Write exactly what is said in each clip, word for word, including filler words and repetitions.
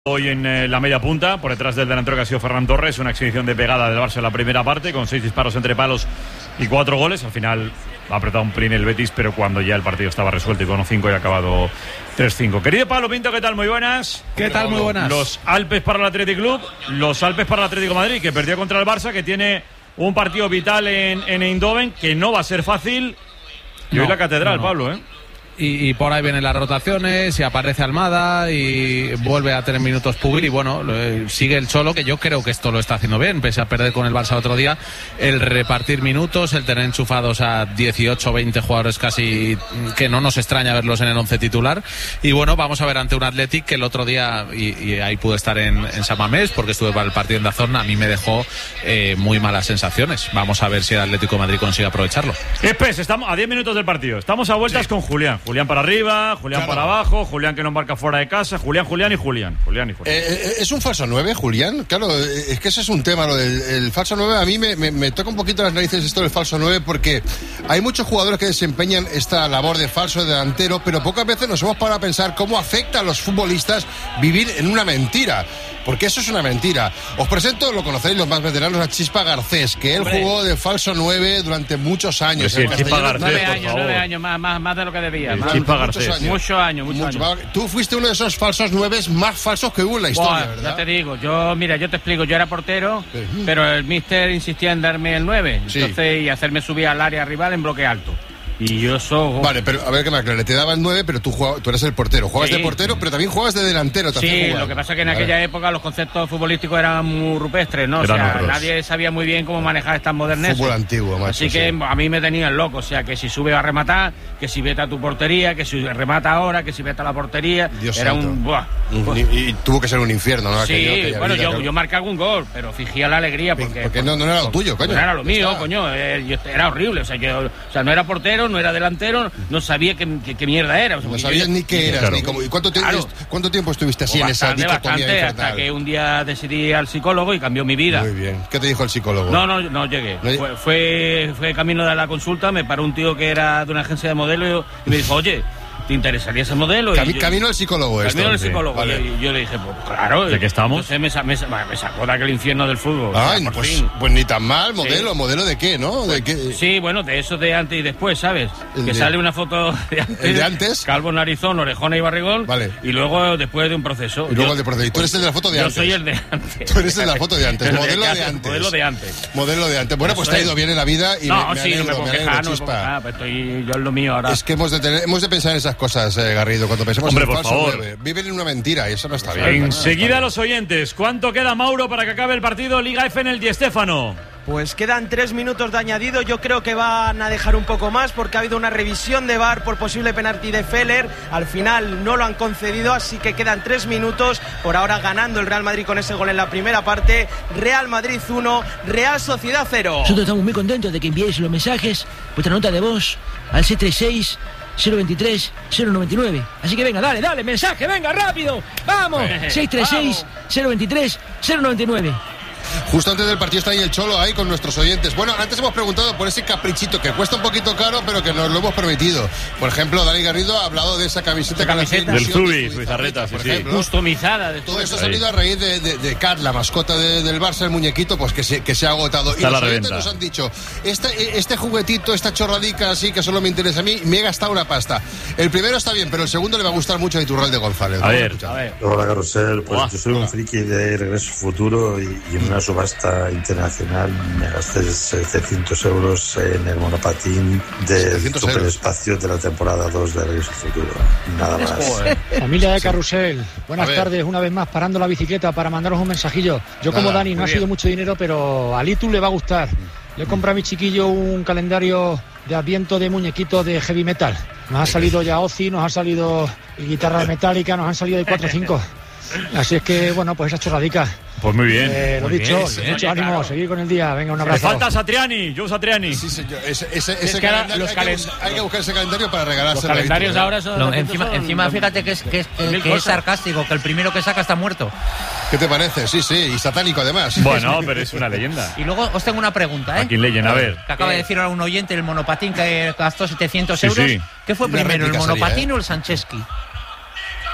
Hoy en eh, la media punta, por detrás del delantero que ha sido Ferran Torres, una exhibición de pegada del Barça en la primera parte, con seis disparos entre palos y cuatro goles. Al final ha apretado un prin el Betis, pero cuando ya el partido estaba resuelto y con cinco y ha acabado tres cinco. Querido Pablo Pinto, ¿qué tal? Muy buenas. ¿Qué tal? Muy buenas. Los Alpes para el Athletic Club, los Alpes para el Atlético de Madrid, que perdió contra el Barça, que tiene un partido vital en, en Eindhoven, que no va a ser fácil. Y no, hoy la catedral, no, no. Pablo, ¿eh? Y, y por ahí vienen las rotaciones y aparece Almada y vuelve a tener minutos Pugil y bueno, sigue el Cholo, que yo creo que esto lo está haciendo bien, pese a perder con el Barça otro día, el repartir minutos, el tener enchufados a dieciocho o veinte jugadores casi, que no nos extraña verlos en el once titular. Y bueno, vamos a ver ante un Athletic que el otro día, y, y ahí pude estar en, en San Mamés porque estuve para el partido en Dazón, a mí me dejó eh, muy malas sensaciones. Vamos a ver si el Atlético de Madrid consigue aprovecharlo. Espes, estamos a diez minutos del partido, estamos a vueltas sí. con Julián. Julián para arriba, Julián claro. para abajo, Julián que no embarca fuera de casa, Julián, Julián y Julián. Julián y Julián. Eh, ¿Es un falso nueve, Julián? Claro, es que ese es un tema, lo del el falso nueve. A mí me, me, me toca un poquito las narices esto del falso nueve, porque hay muchos jugadores que desempeñan esta labor de falso delantero, pero pocas veces nos hemos parado a pensar cómo afecta a los futbolistas vivir en una mentira. Porque eso es una mentira. Os presento, lo conocéis los más veteranos, a Chispa Garcés, que él Hombre. jugó de falso nueve durante muchos años. Sí, Chispa Garcés, nueve años, nueve años, más, más, más de lo que debía. Más, Chispa Garcés. Muchos años, muchos años. Mucho. años. Tú fuiste uno de esos falsos nueves más falsos que hubo en la historia, Buah, ¿verdad? Ya te digo, yo, mira, yo te explico, yo era portero, sí. pero el míster insistía en darme el nueve, sí. entonces, y hacerme subir al área rival en bloque alto. Y yo soy... Vale, pero a ver que me aclare, te daba el nueve, pero tú, jugabas, tú eres el portero. Juegas sí. de portero, pero también juegas de delantero. Sí, jugar. Lo que pasa es que en vale. aquella época los conceptos futbolísticos eran muy rupestres, ¿no? O sea, otros. Nadie sabía muy bien cómo manejar estas moderneces. Fútbol antiguo, macho. Así que sí. a mí me tenían loco, o sea, que si sube a rematar, que si vete a tu portería, que si remata ahora, que si vete a la portería. Dios era santo. un... Buah, pues... y, y tuvo que ser un infierno, ¿no? Sí, aquello, bueno, vida, yo, claro. yo marqué algún gol, pero fingía la alegría porque... Porque no, no era lo tuyo, coño. No era lo mío, está. coño, eh, yo, era horrible, o sea, yo, o sea, no era portero, no era delantero, no sabía qué, qué, qué mierda era. O sea, no sabías yo, ni qué eras, claro. ni cómo. ¿Y cuánto, te, claro. cuánto tiempo estuviste así o en bastante, esa dicotomía bastante, infernal? Hasta que un día decidí al psicólogo y cambió mi vida. Muy bien. ¿Qué te dijo el psicólogo? No, no, no llegué. ¿No? Fue, fue, fue camino de la consulta, me paró un tío que era de una agencia de modelos y me dijo, oye, ¿te interesaría ese modelo? Cami, yo, camino al psicólogo esto. Camino al sí. psicólogo. Vale. Y yo le dije, pues claro. ¿De qué estamos? Entonces me, me, me sacó de aquel infierno del fútbol. Ay, o sea, pues, pues ni tan mal, modelo. Sí. ¿Modelo de qué, no? ¿De qué? Sí, bueno, de eso de antes y después, ¿sabes? El que de... sale una foto de antes. ¿El de antes? Calvo, narizón, orejona y barrigón. Vale. Y luego después de un proceso. Y luego yo, el de proceso. ¿Y tú eres el de la foto de yo antes? Yo soy el de antes. Tú eres el de la foto de antes. Modelo de, de antes. Modelo de antes. Modelo de antes. Bueno, pues te ha ido bien en la vida y no, me, me sí, alegro, no me puedo me alegro, quejar, Chispa. No me puedo pues estoy yo en lo mío ahora. Es que hemos de, tener, hemos de pensar en esas cosas, eh, Garrido, cuando pensemos Hombre, en por falso favor. nueve. Viven en una mentira y eso no está bien. Enseguida no los oyentes. ¿Cuánto queda, Mauro, para que acabe el partido Liga F en el Di Stéfano? Pues quedan tres minutos de añadido. Yo creo que van a dejar un poco más porque ha habido una revisión de V A R por posible penalti de Feller. Al final no lo han concedido, así que quedan tres minutos. Por ahora ganando el Real Madrid con ese gol en la primera parte. Real Madrid uno, Real Sociedad cero. Nosotros estamos muy contentos de que enviéis los mensajes, vuestra nota de voz al seis tres seis, cero veintitrés, cero noventa y nueve. Así que venga, dale, dale, mensaje, venga, rápido. Vamos, seis tres seis, cero veintitrés, cero noventa y nueve. Justo antes del partido está ahí el Cholo ahí con nuestros oyentes. Bueno, antes hemos preguntado por ese caprichito que cuesta un poquito caro, pero que nos lo hemos permitido. Por ejemplo, Dani Garrido ha hablado de esa camiseta, camiseta del Zubi, Zubizarreta, sí, sí. Customizada. Todo eso ha salido a raíz de, de, de Cat, la mascota de, del Barça, el muñequito, pues que se, que se ha agotado. Está y los oyentes nos han dicho, este, este juguetito, esta chorradica así que solo me interesa a mí, me he gastado una pasta. El primero está bien, pero el segundo le va a gustar mucho a Iturralde González. A ver, a ver. Hola, Carrusel. Pues Hola. yo soy un friki de Regreso Futuro y, y en una subasta internacional me gasté setecientos euros en el monopatín del superespacio de la temporada dos de Regreso Futuro. Nada más. Familia de Carrusel, buenas tardes, una vez más parando la bicicleta para mandaros un mensajillo. Yo como Nada, Dani no ha sido mucho dinero, pero a Litu le va a gustar. Le he comprado a mi chiquillo un calendario de Adviento de muñequitos de heavy metal. Nos ha salido ya Ozzy, nos ha salido guitarra metálica, nos han salido de cuatro o cinco. Así es que, bueno, pues esa chorradica. Pues muy bien. Eh, lo muy dicho, bien, mucho oye, ánimo, claro. seguir con el día. Venga, un Me abrazo. falta Satriani, Joe Satriani. Sí, señor. Ese, ese, ese es que calendario, los hay, calend... que, hay que buscar ese calendario para regalarse. Los calendarios la ahora son... No, encima, son... encima fíjate que es, que, es, que, que es sarcástico, que el primero que saca está muerto. ¿Qué te parece? Sí, sí, y satánico además. Bueno, pero es una leyenda. Y luego os tengo una pregunta, ¿eh? Aquí leyen, a ver. Que acaba de decir ahora un oyente, el monopatín que gastó setecientos sí, euros. sí. ¿Qué fue Una primero, el monopatín sería, ¿eh? o el Sancheski?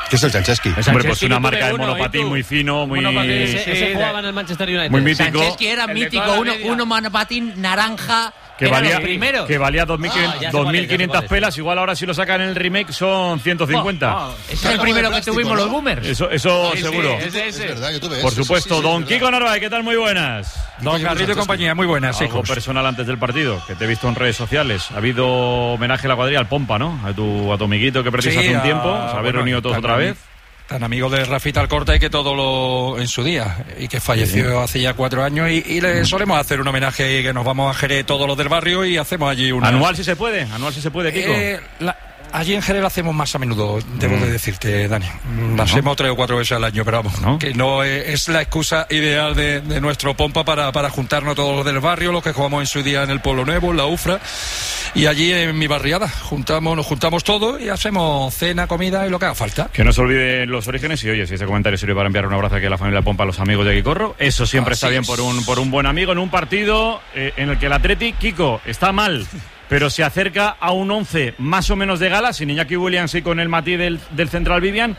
¿Qué es el Sancheski? Hombre, pues una marca de monopatín muy fino, muy... Ese, ese jugaba en el Manchester United. Muy mítico. Sancheski era mítico, uno, uno monopatín naranja... Que que valía, los que valía dos mil quinientas ah, pelas, igual ahora si lo sacan en el remake son ciento cincuenta. Oh, oh, ese es el primero que tuvimos, ¿no? Los boomers. Eso, eso sí, seguro. Sí, ese, ese. Es verdad, yo tuve Por ese, supuesto. sí, sí, sí, Don Kiko Narváez, ¿qué tal? Muy buenas. Don Garrido y compañía, muy buenas, Algo hijos. personal antes del partido, que te he visto en redes sociales. Ha habido homenaje a la cuadrilla al Pompa, ¿no? A tu, a tu amiguito que perdiste Sí, hace un a- tiempo. Se habéis bueno, reunido todos tan otra ami- vez. Tan amigo de Rafita Alcorta y que todo lo en su día, y que falleció sí. hace ya cuatro años, y, y le solemos hacer un homenaje, y que nos vamos a Jerez todos los del barrio y hacemos allí una... Anual si se puede, anual si se puede, Kiko. Eh, la- Allí en Jerez lo hacemos más a menudo, debo mm. de decirte, Dani. Lo hacemos tres o cuatro veces al año, pero vamos, ¿no? Que no es, es la excusa ideal de, de nuestro Pompa para, para juntarnos todos los del barrio, los que jugamos en su día en el Pueblo Nuevo, en la UFRA, y allí en mi barriada juntamos, nos juntamos todos y hacemos cena, comida y lo que haga falta. Que no se olviden los orígenes y oye, si ese comentario sirve para enviar un abrazo aquí a la familia Pompa, a los amigos de Guicorro, eso siempre Así está bien es. por un, por un buen amigo en un partido eh, en el que el Atleti, Kiko, está mal. Pero se acerca a un once más o menos de gala, sin Iñaki Williams y con el matiz del, del central Vivian.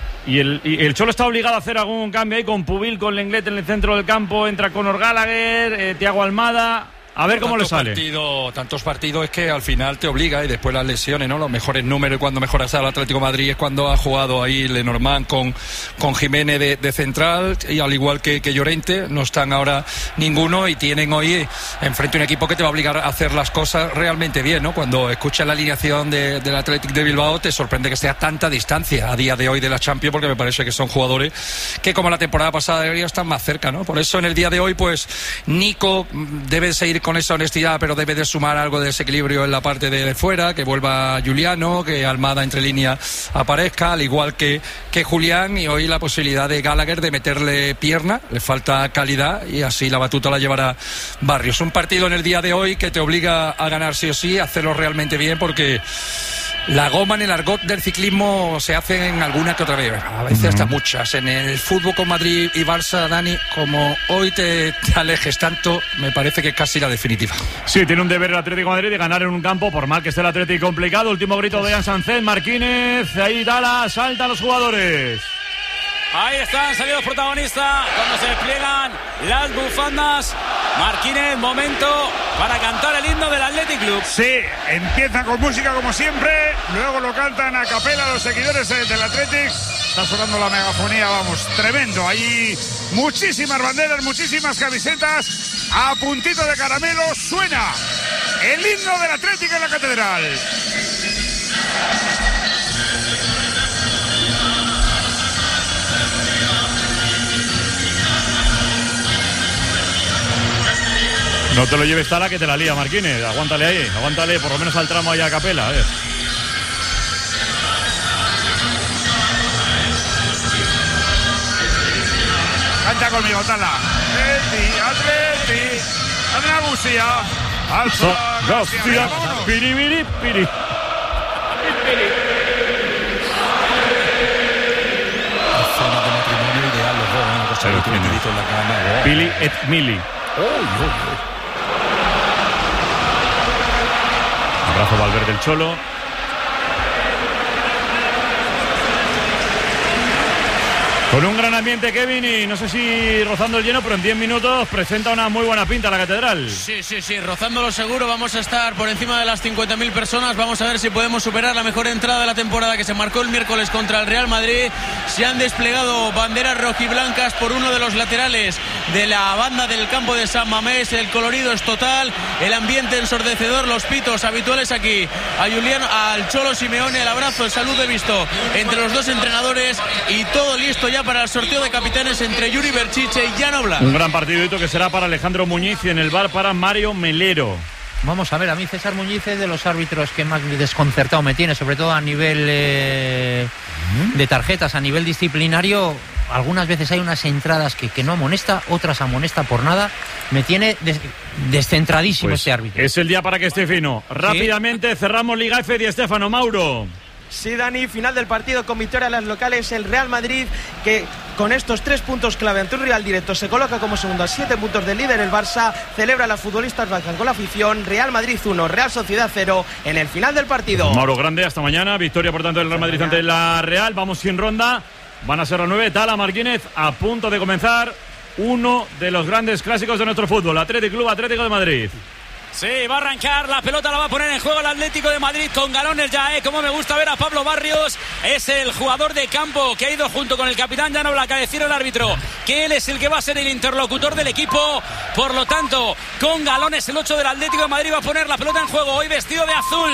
Y el, y el Cholo está obligado a hacer algún cambio ahí con Pubil, con Lenglet en el centro del campo. Entra Conor Gallagher, eh, Thiago Almada. A ver cómo le sale. Partido, tantos partidos es que al final te obliga, y después las lesiones, ¿no? Los mejores números cuando mejoras al Atlético de Madrid es cuando ha jugado ahí Lenormand con, con Jiménez de, de central, y al igual que, que Llorente, no están ahora ninguno y tienen hoy enfrente un equipo que te va a obligar a hacer las cosas realmente bien, ¿no? Cuando escuchas la alineación de, del Athletic de Bilbao te sorprende que sea tanta distancia a día de hoy de la Champions, porque me parece que son jugadores que como la temporada pasada deberían estar más cerca, ¿no? Por eso en el día de hoy, pues Nico debe seguir con esa honestidad, pero debe de sumar algo de desequilibrio en la parte de fuera, que vuelva Juliano, que Almada entre línea aparezca, al igual que, que Julián, y hoy la posibilidad de Gallagher de meterle pierna, le falta calidad y así la batuta la llevará Barrios. Un partido en el día de hoy que te obliga a ganar sí o sí, a hacerlo realmente bien, porque la goma en el argot del ciclismo se hacen alguna que otra vez, a veces hasta muchas. En el fútbol con Madrid y Barça, Dani, como hoy te, te alejes tanto, me parece que es casi la definitiva. Sí, tiene un deber el Atlético de Madrid de ganar en un campo, por mal que esté el Atlético complicado. Último grito de Jan Sánchez, Marquínez, ahí Dala, saltan los jugadores. Ahí están salidos los protagonistas cuando se despliegan las bufandas. Marquínez, momento para cantar el himno del Athletic Club. Sí, empiezan con música como siempre, luego lo cantan a capela los seguidores del Athletic. Está sonando la megafonía, vamos, tremendo. Hay muchísimas banderas, muchísimas camisetas. A puntito de caramelo suena el himno del Athletic en la catedral. No te lo lleves Tala, que te la lía, Marquínez. Aguántale ahí, aguántale por lo menos al tramo ahí a capela. A ver. Canta conmigo, Tala. Atleti, Atleti, Andalucía, Alza, García, piri, piri, piri. Escena de matrimonio ideal, los dos, una cosa que tiene en la cama. Pili et Mili. Abrazo Valverde del Cholo. Con un gran ambiente, Kevin, y no sé si rozando el lleno, pero en diez minutos presenta una muy buena pinta la catedral. Sí, sí, sí, rozándolo seguro. Vamos a estar por encima de las cincuenta mil personas. Vamos a ver si podemos superar la mejor entrada de la temporada que se marcó el miércoles contra el Real Madrid. Se han desplegado banderas rojiblancas por uno de los laterales de la banda del campo de San Mamés. El colorido es total, el ambiente ensordecedor, los pitos habituales aquí. A Julián, al Cholo Simeone, el abrazo, el saludo he visto entre los dos entrenadores y todo listo ya para el sorteo de capitanes entre Yuri Berchiche y Jan Oblak. Un gran partidito que será para Alejandro Muñiz y en el bar para Mario Melero. Vamos a ver, a mí César Muñiz es de los árbitros que más desconcertado me tiene, sobre todo a nivel eh, de tarjetas, a nivel disciplinario. Algunas veces hay unas entradas que, que no amonesta, otras amonesta por nada. Me tiene des, descentradísimo pues este árbitro. Es el día para que esté fino. Rápidamente ¿Sí? cerramos Liga F. Di Stéfano, Mauro. Sí, Dani, final del partido con victoria a las locales. El Real Madrid que con estos tres puntos clave ante un rival directo se coloca como segundo a siete puntos del líder el Barça. Celebra a los futbolistas Balcán con la afición. Real Madrid uno, Real Sociedad cero en el final del partido. Mauro Grande, hasta mañana. Victoria por tanto del Real Madrid ante la Real. Vamos sin ronda. Van a ser las nueve. Tala Martínez a punto de comenzar uno de los grandes clásicos de nuestro fútbol. Athletic Club Atlético de Madrid. Sí, va a arrancar, la pelota la va a poner en juego el Atlético de Madrid con galones ya, ¿eh? Como me gusta ver a Pablo Barrios, es el jugador de campo que ha ido junto con el capitán Jan Oblak a decir al árbitro que él es el que va a ser el interlocutor del equipo, por lo tanto, con galones el ocho del Atlético de Madrid va a poner la pelota en juego, hoy vestido de azul,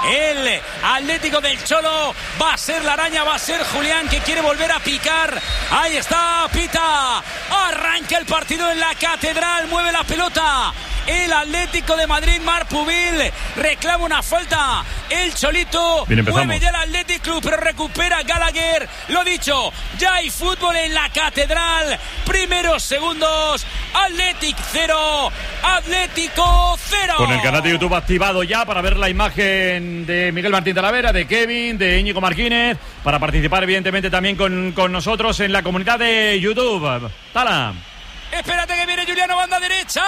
el Atlético del Cholo, va a ser la araña, va a ser Julián que quiere volver a picar, ahí está, pita, arranca el partido en la Catedral, mueve la pelota, el Atlético de Madrid, Marc Pubil reclama una falta, el Cholito mueve ya el Athletic Club, pero recupera Gallagher, lo dicho, ya hay fútbol en la Catedral, primeros segundos, Athletic cero, Atlético cero. Con el canal de YouTube activado ya para ver la imagen de Miguel Martín Talavera, de Kevin, de Íñigo Martínez, para participar evidentemente también con, con nosotros en la comunidad de YouTube. Tala. Espérate que viene Juliano, banda derecha.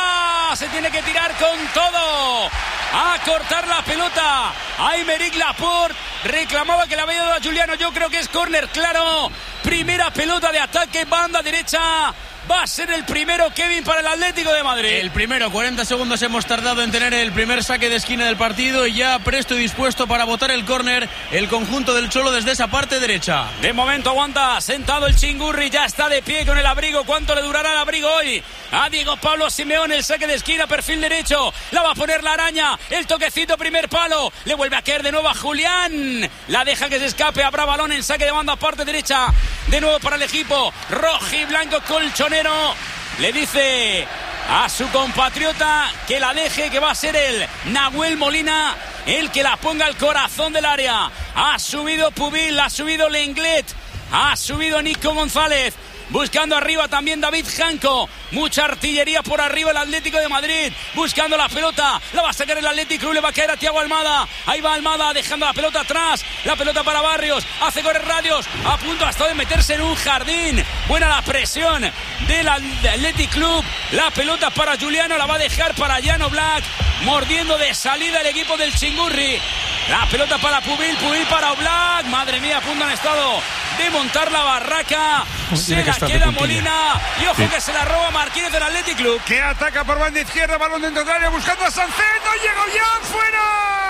Se tiene que tirar con todo. A cortar la pelota. Aymeric Laporte reclamaba que la había dado a Juliano. Yo creo que es córner, claro. Primera pelota de ataque, banda derecha. Va a ser el primero, Kevin, para el Atlético de Madrid. El primero, cuarenta segundos hemos tardado en tener el primer saque de esquina del partido y ya presto y dispuesto para botar el córner el conjunto del Cholo desde esa parte derecha. De momento aguanta, sentado el Chingurri, ya está de pie con el abrigo. ¿Cuánto le durará el abrigo hoy? A Diego Pablo Simeone, el saque de esquina, perfil derecho. La va a poner la araña, el toquecito, primer palo. Le vuelve a caer de nuevo a Julián. La deja que se escape, habrá balón en saque de banda, parte derecha. De nuevo para el equipo rojiblanco colchonero. Le dice a su compatriota que la deje, que va a ser el Nahuel Molina el que la ponga al corazón del área. Ha subido Pubil, ha subido Lenglet, ha subido Nico González. Buscando arriba también David Janko. Mucha artillería por arriba el Atlético de Madrid. Buscando la pelota. La va a sacar el Atlético. Le va a caer a Thiago Almada. Ahí va Almada dejando la pelota atrás. La pelota para Barrios. Hace correr Radios. A punto hasta de meterse en un jardín. Buena la presión del Athletic Club. La pelota para Juliano. La va a dejar para Jan Oblak. Mordiendo de salida el equipo del Chingurri. La pelota para Pubil. Pubil para Oblak. Madre mía, a punto han estado de montar la barraca. Se la queda Molina y ojo sí. que se la roba Martínez del Athletic Club, que ataca por banda izquierda, balón dentro del área buscando a Sancet. No llegó ya, fuera.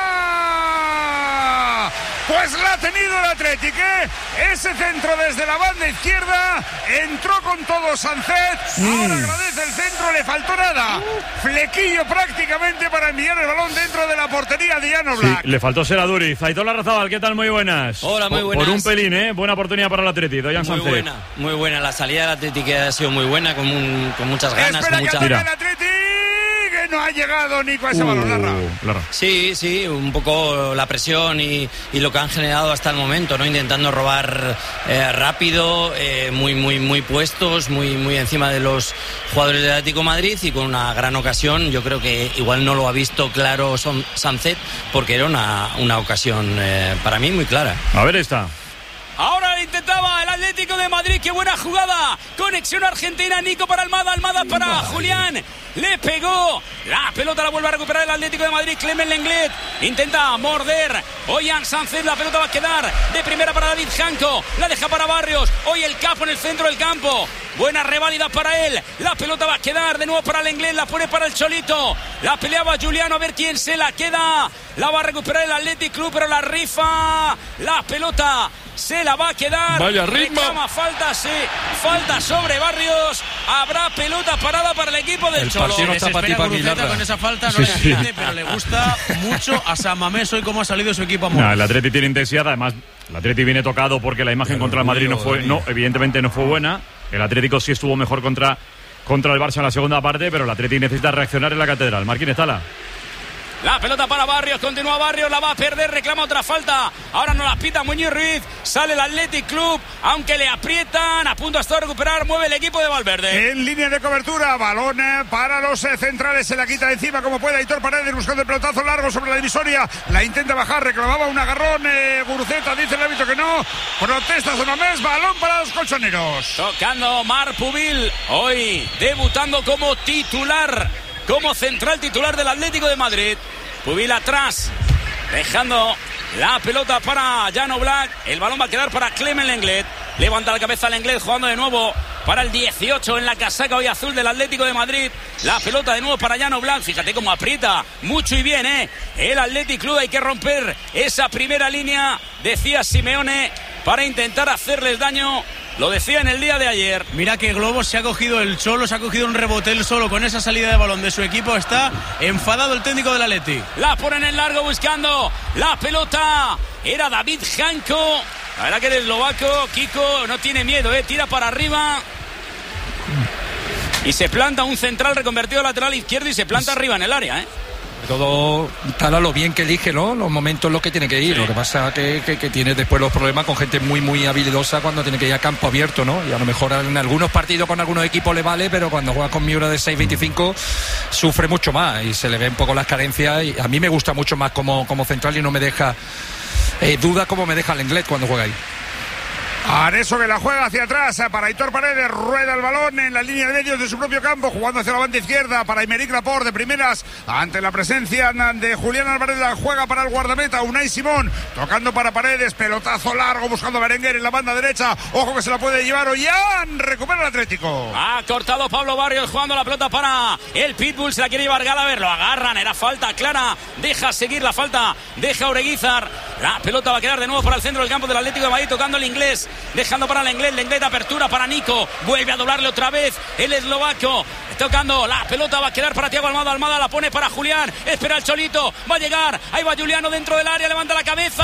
Pues la ha tenido el Athletic, ¿eh? Ese centro desde la banda izquierda, entró con todo Sancet, mm. ahora agradece el centro, le faltó nada, flequillo prácticamente para enviar el balón dentro de la portería de Jan Oblak. Sí, le faltó ser a Duriz. Aitor Larrazábal, ¿qué tal? Muy buenas. Hola, muy buenas. Por un pelín, ¿eh? Buena oportunidad para el Athletic, Doyan Sancet. Muy buena, muy buena, la salida del Athletic ha sido muy buena, con, un, con muchas ganas. Espera con que mucha... el Athletic, que no ha llegado Nico a ese uh, balón, Larra. Larra. Sí, sí, un poco la presión y, y lo que han generado hasta el momento, ¿no? Intentando robar eh, rápido, eh, muy, muy, muy puestos, muy, muy encima de los jugadores del Atlético de Madrid y con una gran ocasión. Yo creo que igual no lo ha visto claro Son, Sancet, porque era una, una ocasión eh, para mí muy clara. A ver esta. Ahora intentaba el Atlético de Madrid, qué buena jugada. Conexión argentina, Nico para Almada, Almada para Julián. Le pegó, la pelota la vuelve a recuperar el Atlético de Madrid. Clement Lenglet intenta morder. Oyan Sancet, la pelota va a quedar de primera para David Janko. La deja para Barrios, hoy el capo en el centro del campo. Buena reválida para él. La pelota va a quedar de nuevo para Lenglet, la pone para el Cholito. La peleaba Juliano, a ver quién se la queda. La va a recuperar el Athletic Club, pero la rifa. La pelota se la va a quedar. Vaya ritmo. Reclama falta, sí. Falta sobre Barrios. Habrá pelota parada para el equipo del el Cholo. No está para ti, para mí, con esa falta no sí, le entiende, sí. pero le gusta mucho a San Mamés hoy cómo ha salido su equipo a no, el Atleti tiene intensidad, además el Atleti viene tocado porque la imagen pero contra el Madrid no fue, no, evidentemente no fue buena. El Atlético sí estuvo mejor contra, contra el Barça en la segunda parte, pero el Atleti necesita reaccionar en la Catedral. Marquín Estala. La pelota para Barrios, continúa Barrios, la va a perder, reclama otra falta. Ahora no la pita Muñoz Ruiz, sale el Athletic Club, aunque le aprietan, a punto hasta de recuperar, mueve el equipo de Valverde. En línea de cobertura, balón para los centrales, se la quita de encima como puede Aitor Paredes buscando el pelotazo largo sobre la divisoria, la intenta bajar, reclamaba un agarrón, eh, Guruceta, dice el árbitro que no, protesta Sonamés, balón para los colchoneros. Tocando Marc Pubil, hoy debutando como titular, como central titular del Atlético de Madrid. Pubil atrás, dejando la pelota para Jan Oblak. El balón va a quedar para Clement Lenglet. Levanta la cabeza Lenglet, jugando de nuevo para el dieciocho en la casaca hoy azul del Atlético de Madrid. La pelota de nuevo para Jan Oblak. Fíjate cómo aprieta mucho y bien, ¿eh? El Athletic Club, hay que romper esa primera línea, decía Simeone, para intentar hacerles daño. Lo decía en el día de ayer. Mira que Globo se ha cogido el Cholo, se ha cogido un rebote él solo con esa salida de balón de su equipo. Está enfadado el técnico del Atleti. La ponen en largo buscando la pelota. Era David Janko. La verdad que el eslovaco, Kiko, no tiene miedo, ¿eh? Tira para arriba. Y se planta un central reconvertido a lateral izquierdo y se planta arriba en el área, ¿eh? Todo tal a lo bien que elige, ¿no? Los momentos en los que tiene que ir. Sí. Lo que pasa que, que, que tiene después los problemas con gente muy, muy habilidosa cuando tiene que ir a campo abierto, ¿no? Y a lo mejor en algunos partidos con algunos equipos le vale, pero cuando juega con Miura de seis veinticinco sufre mucho más y se le ven un poco las carencias. Y a mí me gusta mucho más como, como central y no me deja eh, duda como me deja Lenglet cuando juega ahí. Areso que la juega hacia atrás para Aitor Paredes, rueda el balón en la línea de medios de su propio campo, jugando hacia la banda izquierda para Aymeric Laporte de primeras, ante la presencia de Julián Álvarez, la juega para el guardameta Unai Simón, tocando para Paredes, pelotazo largo buscando a Berenguer en la banda derecha, ojo que se la puede llevar Ollán, recupera el Atlético. Ha cortado Pablo Barrios jugando la pelota para el Pitbull, se la quiere llevar Gallagher, lo agarran, era falta clara, deja seguir la falta, deja Oreguizar, la pelota va a quedar de nuevo para el centro del campo del Atlético de Madrid, tocando el inglés, dejando para el Lenglet, Lenglet apertura para Nico, vuelve a doblarle otra vez el eslovaco, tocando la pelota, va a quedar para Thiago Almada, Almada la pone para Julián, espera el Cholito, va a llegar, ahí va Juliano dentro del área, levanta la cabeza,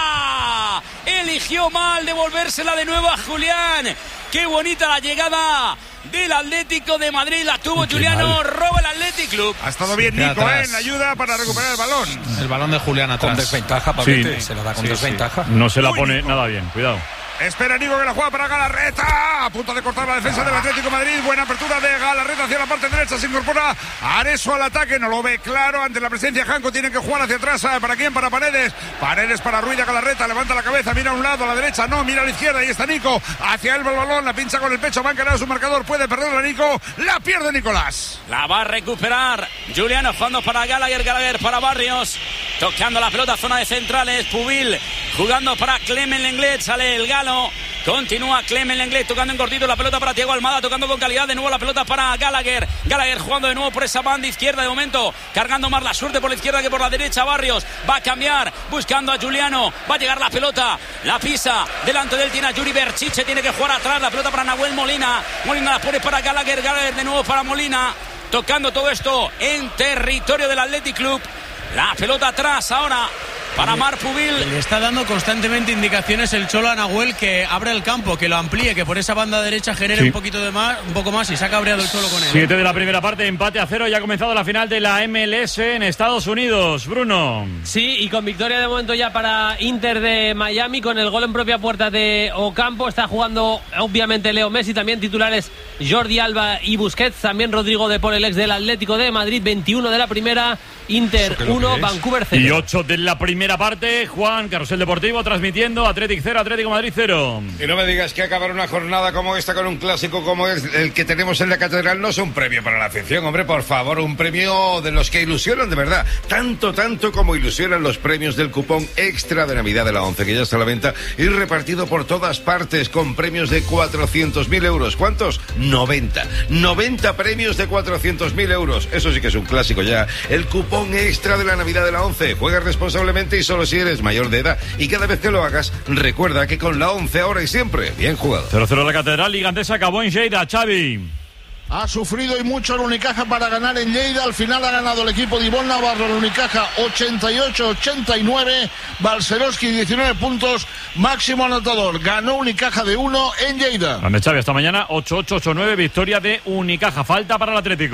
eligió mal devolvérsela de nuevo a Julián, qué bonita la llegada del Atlético de Madrid, la tuvo Qué Juliano, mal. Roba el Athletic Club. Ha estado bien Nico, ¿eh? En la ayuda para recuperar el balón. El balón de Julián atrás. Con desventaja, sí. Se la da con sí, desventaja. Sí. No se la Uy, pone Nico. Nada bien, cuidado. Espera Nico que la juega para Galarreta, a punto de cortar la defensa del Atlético de Madrid, buena apertura de Galarreta hacia la parte derecha, se incorpora Areso al ataque, no lo ve claro, ante la presencia de Janko tiene que jugar hacia atrás, ¿para quién? Para Paredes, Paredes para Ruiz de Galarreta, levanta la cabeza, mira a un lado, a la derecha, no, mira a la izquierda, ahí está Nico, hacia él el balón, la pincha con el pecho, va a encarar su marcador, puede perderla Nico, la pierde Nicolás. La va a recuperar Juliano jugando para Gallagher, Gallagher para Barrios, tocando la pelota, zona de centrales, Pubil jugando para Clement Lenglet, sale el Galo. Continúa Clement Lenglet tocando en cortito la pelota para Thiago Almada, tocando con calidad de nuevo la pelota para Gallagher. Gallagher jugando de nuevo por esa banda izquierda de momento, cargando más la suerte por la izquierda que por la derecha. Barrios va a cambiar, buscando a Juliano, va a llegar la pelota, la pisa, delante de él tiene a Yuri Berchiche, tiene que jugar atrás, la pelota para Nahuel Molina, Molina la pone para Gallagher, Gallagher de nuevo para Molina, tocando todo esto en territorio del Athletic Club. La pelota atrás ahora para Marc Pubil. Le está dando constantemente indicaciones el Cholo a Nahuel que abra el campo, que lo amplíe, que por esa banda derecha genere sí. un poquito de más, un poco más y se ha cabreado el Cholo con él. Siete de la primera parte, empate a cero y ha comenzado la final de la M L S en Estados Unidos. Bruno. Sí, y con victoria de momento ya para Inter de Miami, con el gol en propia puerta de Ocampo. Está jugando obviamente Leo Messi, también titulares Jordi Alba y Busquets, también Rodrigo de Paul, el ex del Atlético de Madrid. Veintiuno de la primera, Inter uno, Vancouver cero. Y ocho de la primera parte, Juan, Carrusel Deportivo transmitiendo Athletic cero, Atlético Madrid cero. Y no me digas que acabar una jornada como esta con un clásico como es el que tenemos en la Catedral no es un premio para la afición, hombre, por favor, un premio de los que ilusionan de verdad, tanto, tanto como ilusionan los premios del cupón extra de Navidad de la ONCE, que ya está a la venta y repartido por todas partes con premios de cuatrocientos mil euros. ¿Cuántos? noventa. noventa premios de cuatrocientos mil euros. Eso sí que es un clásico ya. El cupón extra de la Navidad de la ONCE. Juega responsablemente y solo si eres mayor de edad. Y cada vez que lo hagas, recuerda que con la ONCE ahora y siempre, bien jugado. cero cero la Catedral, Liga Andesa acabó en Lleida, Xavi. Ha sufrido y mucho el Unicaja para ganar en Lleida. Al final ha ganado el equipo de Ivonne Navarro. El Unicaja ochenta y ocho a ochenta y nueve. Balcerowski diecinueve puntos. Máximo anotador. Ganó Unicaja de uno en Lleida. Grande Xavi, hasta mañana. ocho ocho ocho nueve. Victoria de Unicaja. Falta para el Atlético.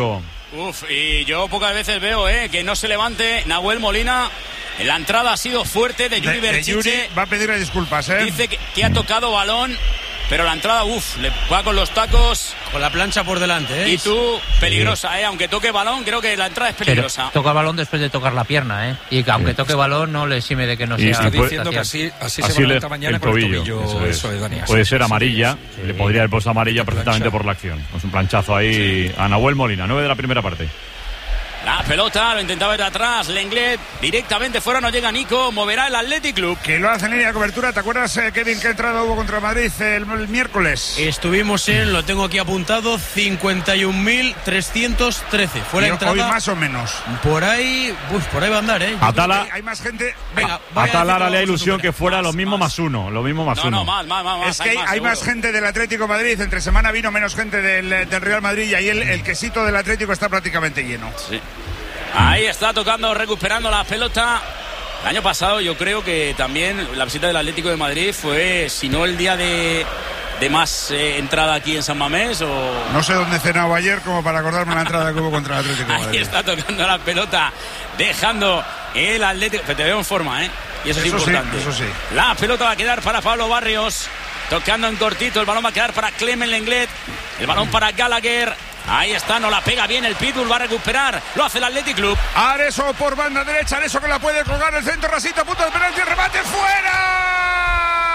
Uf, y yo pocas veces veo eh, que no se levante Nahuel Molina. La entrada ha sido fuerte de Yuri Berchiche. Va a pedirle disculpas, ¿eh? Dice que, que ha tocado balón, pero la entrada, uff, le va con los tacos. Con la plancha por delante, ¿eh? Y tú, peligrosa, ¿eh? Aunque toque balón, creo que la entrada es peligrosa. Pero toca balón después de tocar la pierna, ¿eh? Y que aunque toque balón no le exime de que no sea... Estoy diciendo que así, así, así se va esta mañana el con tobillo. el tobillo. Eso es. Eso es, Dani, puede así, ser sí, amarilla, sí. le podría haber puesto amarilla perfectamente plancha. por la acción. Es un planchazo ahí a Nahuel Molina, nueve de la primera parte. La pelota, lo intentaba ir de atrás, Lenglet, directamente fuera, no llega Nico, moverá el Athletic Club. Que lo hace en línea de cobertura, ¿te acuerdas, eh, Kevin, qué entrada hubo contra Madrid el, el miércoles? Estuvimos en, lo tengo aquí apuntado, cincuenta y un mil trescientos trece. Fue la Y entrada. hoy más o menos. Por ahí, uf, por ahí va a andar, ¿eh? Atala, Hay, hay más gente. Venga, a Atala le da ilusión que fuera lo mismo más uno, lo mismo más No, uno. no, más, más, más. Es que hay, más, hay más seguro. gente del Atlético de Madrid. Entre semana vino menos gente del, del Real Madrid y ahí el, el quesito del Atlético está prácticamente lleno. Sí. Ahí está tocando, recuperando la pelota. El año pasado yo creo que también la visita del Atlético de Madrid fue, si no el día de, de más eh, entrada aquí en San Mamés o... No sé dónde cenaba ayer como para acordarme la entrada que hubo contra el Atlético de Madrid. Ahí está tocando la pelota, dejando el Atlético... Pero te veo en forma, ¿eh? Y eso, Eso es sí, importante. eso sí. La pelota va a quedar para Pablo Barrios, tocando en cortito, el balón va a quedar para Clement Lenglet, el balón para Gallagher. Ahí está, no la pega bien el Pitbull, va a recuperar, lo hace el Athletic Club. Areso por banda derecha, Areso que la puede colgar el centro, Rasito a punto de penalti, remate fuera.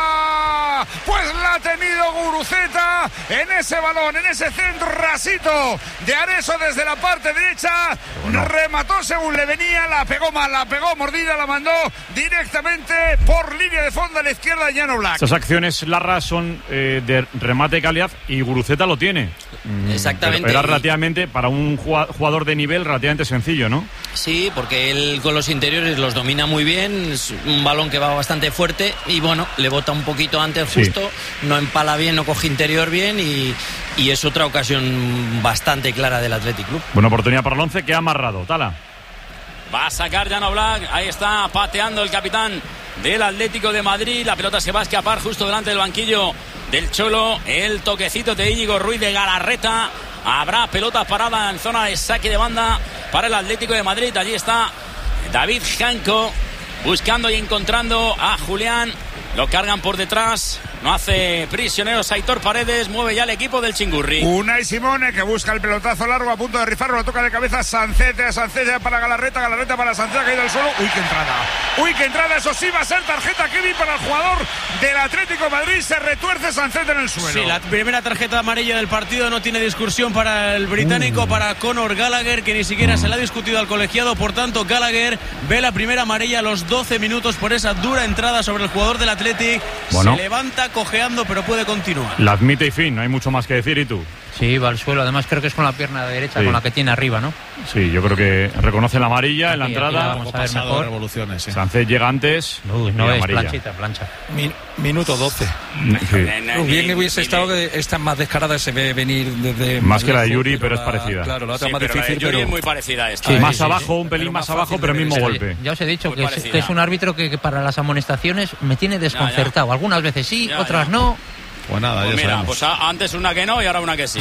Pues la ha tenido Guruceta en ese balón, en ese centro, Rasito de Areso desde la parte derecha, bueno. Remató según le venía, la pegó mal, la pegó mordida, la mandó directamente por línea de fondo a la izquierda de Jan Oblak. Estas acciones largas son eh, de remate de calidad y Guruceta lo tiene. Exactamente. Pero era relativamente, para un jugador de nivel, relativamente sencillo, ¿no? Sí, porque él con los interiores los domina muy bien, es un balón que va bastante fuerte y bueno, le bota un poquito antes justo, sí. No empala bien, no coge interior bien y, y es otra ocasión bastante clara del Athletic Club. Buena oportunidad para el once que ha amarrado, Tala. Va a sacar Jan Oblak, ahí está pateando el capitán del Atlético de Madrid, la pelota se va a escapar justo delante del banquillo del Cholo, el toquecito de Íñigo Ruiz de Galarreta. Habrá pelota parada en zona de saque de banda para el Atlético de Madrid. Allí está David Janko buscando y encontrando a Julián. Lo cargan por detrás. No hace prisioneros Aitor Paredes. Mueve ya el equipo del Chingurri. Unai Simone que busca el pelotazo largo a punto de rifarlo. Lo toca de cabeza Sancete. Sancete para Galarreta. Galarreta para Sancete. Ha caído al suelo. Uy, qué entrada. Uy, qué entrada. Eso sí va a ser tarjeta, Kevin, para el jugador del Atlético de Madrid. Se retuerce Sancete en el suelo. Sí, la primera tarjeta amarilla del partido. No tiene discusión para el británico, uh. para Conor Gallagher, que ni siquiera se le ha discutido al colegiado. Por tanto, Gallagher ve la primera amarilla a los doce minutos por esa dura entrada sobre el jugador del Atlético. Bueno. Se levanta cojeando, pero puede continuar. La admite y fin, no hay mucho más que decir. ¿Y tú? Sí, va al suelo. Además creo que es con la pierna derecha, sí. Con la que tiene arriba, ¿no? Sí, yo creo que reconoce la amarilla aquí, en la entrada. Vamos a ver mejor. Revoluciones, sí. Sánchez llega antes. Uy, no es amarilla. Planchita, plancha. Min, minuto doce. Sí. Bien que hubiese estado que esta más descarada se ve venir desde... Más que la de Yuri, pero, pero es parecida. Claro, la otra sí, más pero difícil, la de Yuri pero... es muy parecida a esta. Sí, ¿eh? más sí, abajo, sí, un pelín más abajo, pero mismo golpe. Ya os he dicho que es, que es un árbitro que, que para las amonestaciones me tiene desconcertado. Ya, ya. Algunas veces sí, ya, otras ya. no. Pues nada, pues ya mira, sabemos. Pues a, antes una que no y ahora una que sí.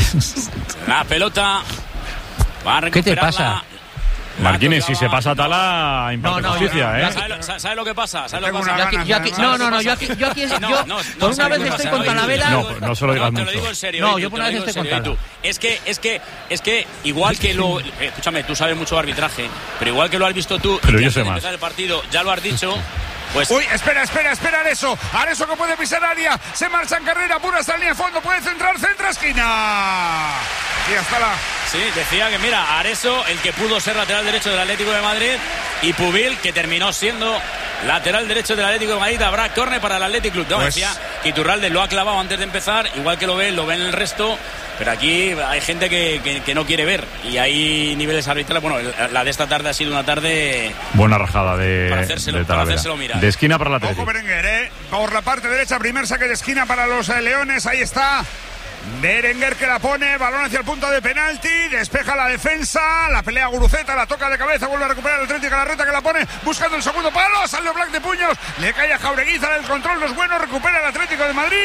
La pelota va a recuperarla. ¿Qué te pasa? Martínez, si se pasa Tala, imparte no, no, justicia, ¿eh? ¿Sabes lo, lo que pasa? ¿Sabes lo que pasa? Yo aquí, yo aquí, no, no, no, yo aquí, yo aquí, yo, no, no, por no una vez estoy con Talavera. No, no se lo digas mucho. Te lo digo en serio. No, yo por una vez estoy con Talavera. Es que, es que, es que igual que lo, eh, escúchame, tú sabes mucho de arbitraje, pero igual que lo has visto tú, pero y yo sé antes de más. empezar el partido, ya lo has dicho. Pues... Uy, espera, espera, espera, Areso. Areso que puede pisar área. Se marcha en carrera pura hasta la línea de fondo. Puede centrar, centra, esquina. Y hasta la... Sí, decía que mira, Areso, el que pudo ser lateral derecho del Atlético de Madrid, y Pubil, que terminó siendo lateral derecho del Atlético de Madrid. Habrá córner para el Athletic Club. No, pues... decía que Iturralde lo ha clavado antes de empezar. Igual que lo ven, lo ven el resto. Pero aquí hay gente que, que, que no quiere ver. Y hay niveles arbitrales. Bueno, la de esta tarde ha sido una tarde... Buena rajada de, para hacérselo, de para hacérselo mirar. De esquina para el Atlético. Ojo Berenguer, ¿eh? Por la parte derecha, primer saque de esquina para los eh, Leones. Ahí está Berenguer que la pone, balón hacia el punto de penalti, despeja la defensa, la pelea Guruceta, la toca de cabeza, vuelve a recuperar el Atlético, Galarreta que la pone, buscando el segundo palo, sale Oblak de puños, le cae a Jaureguiza, el control no es bueno, recupera el Atlético de Madrid,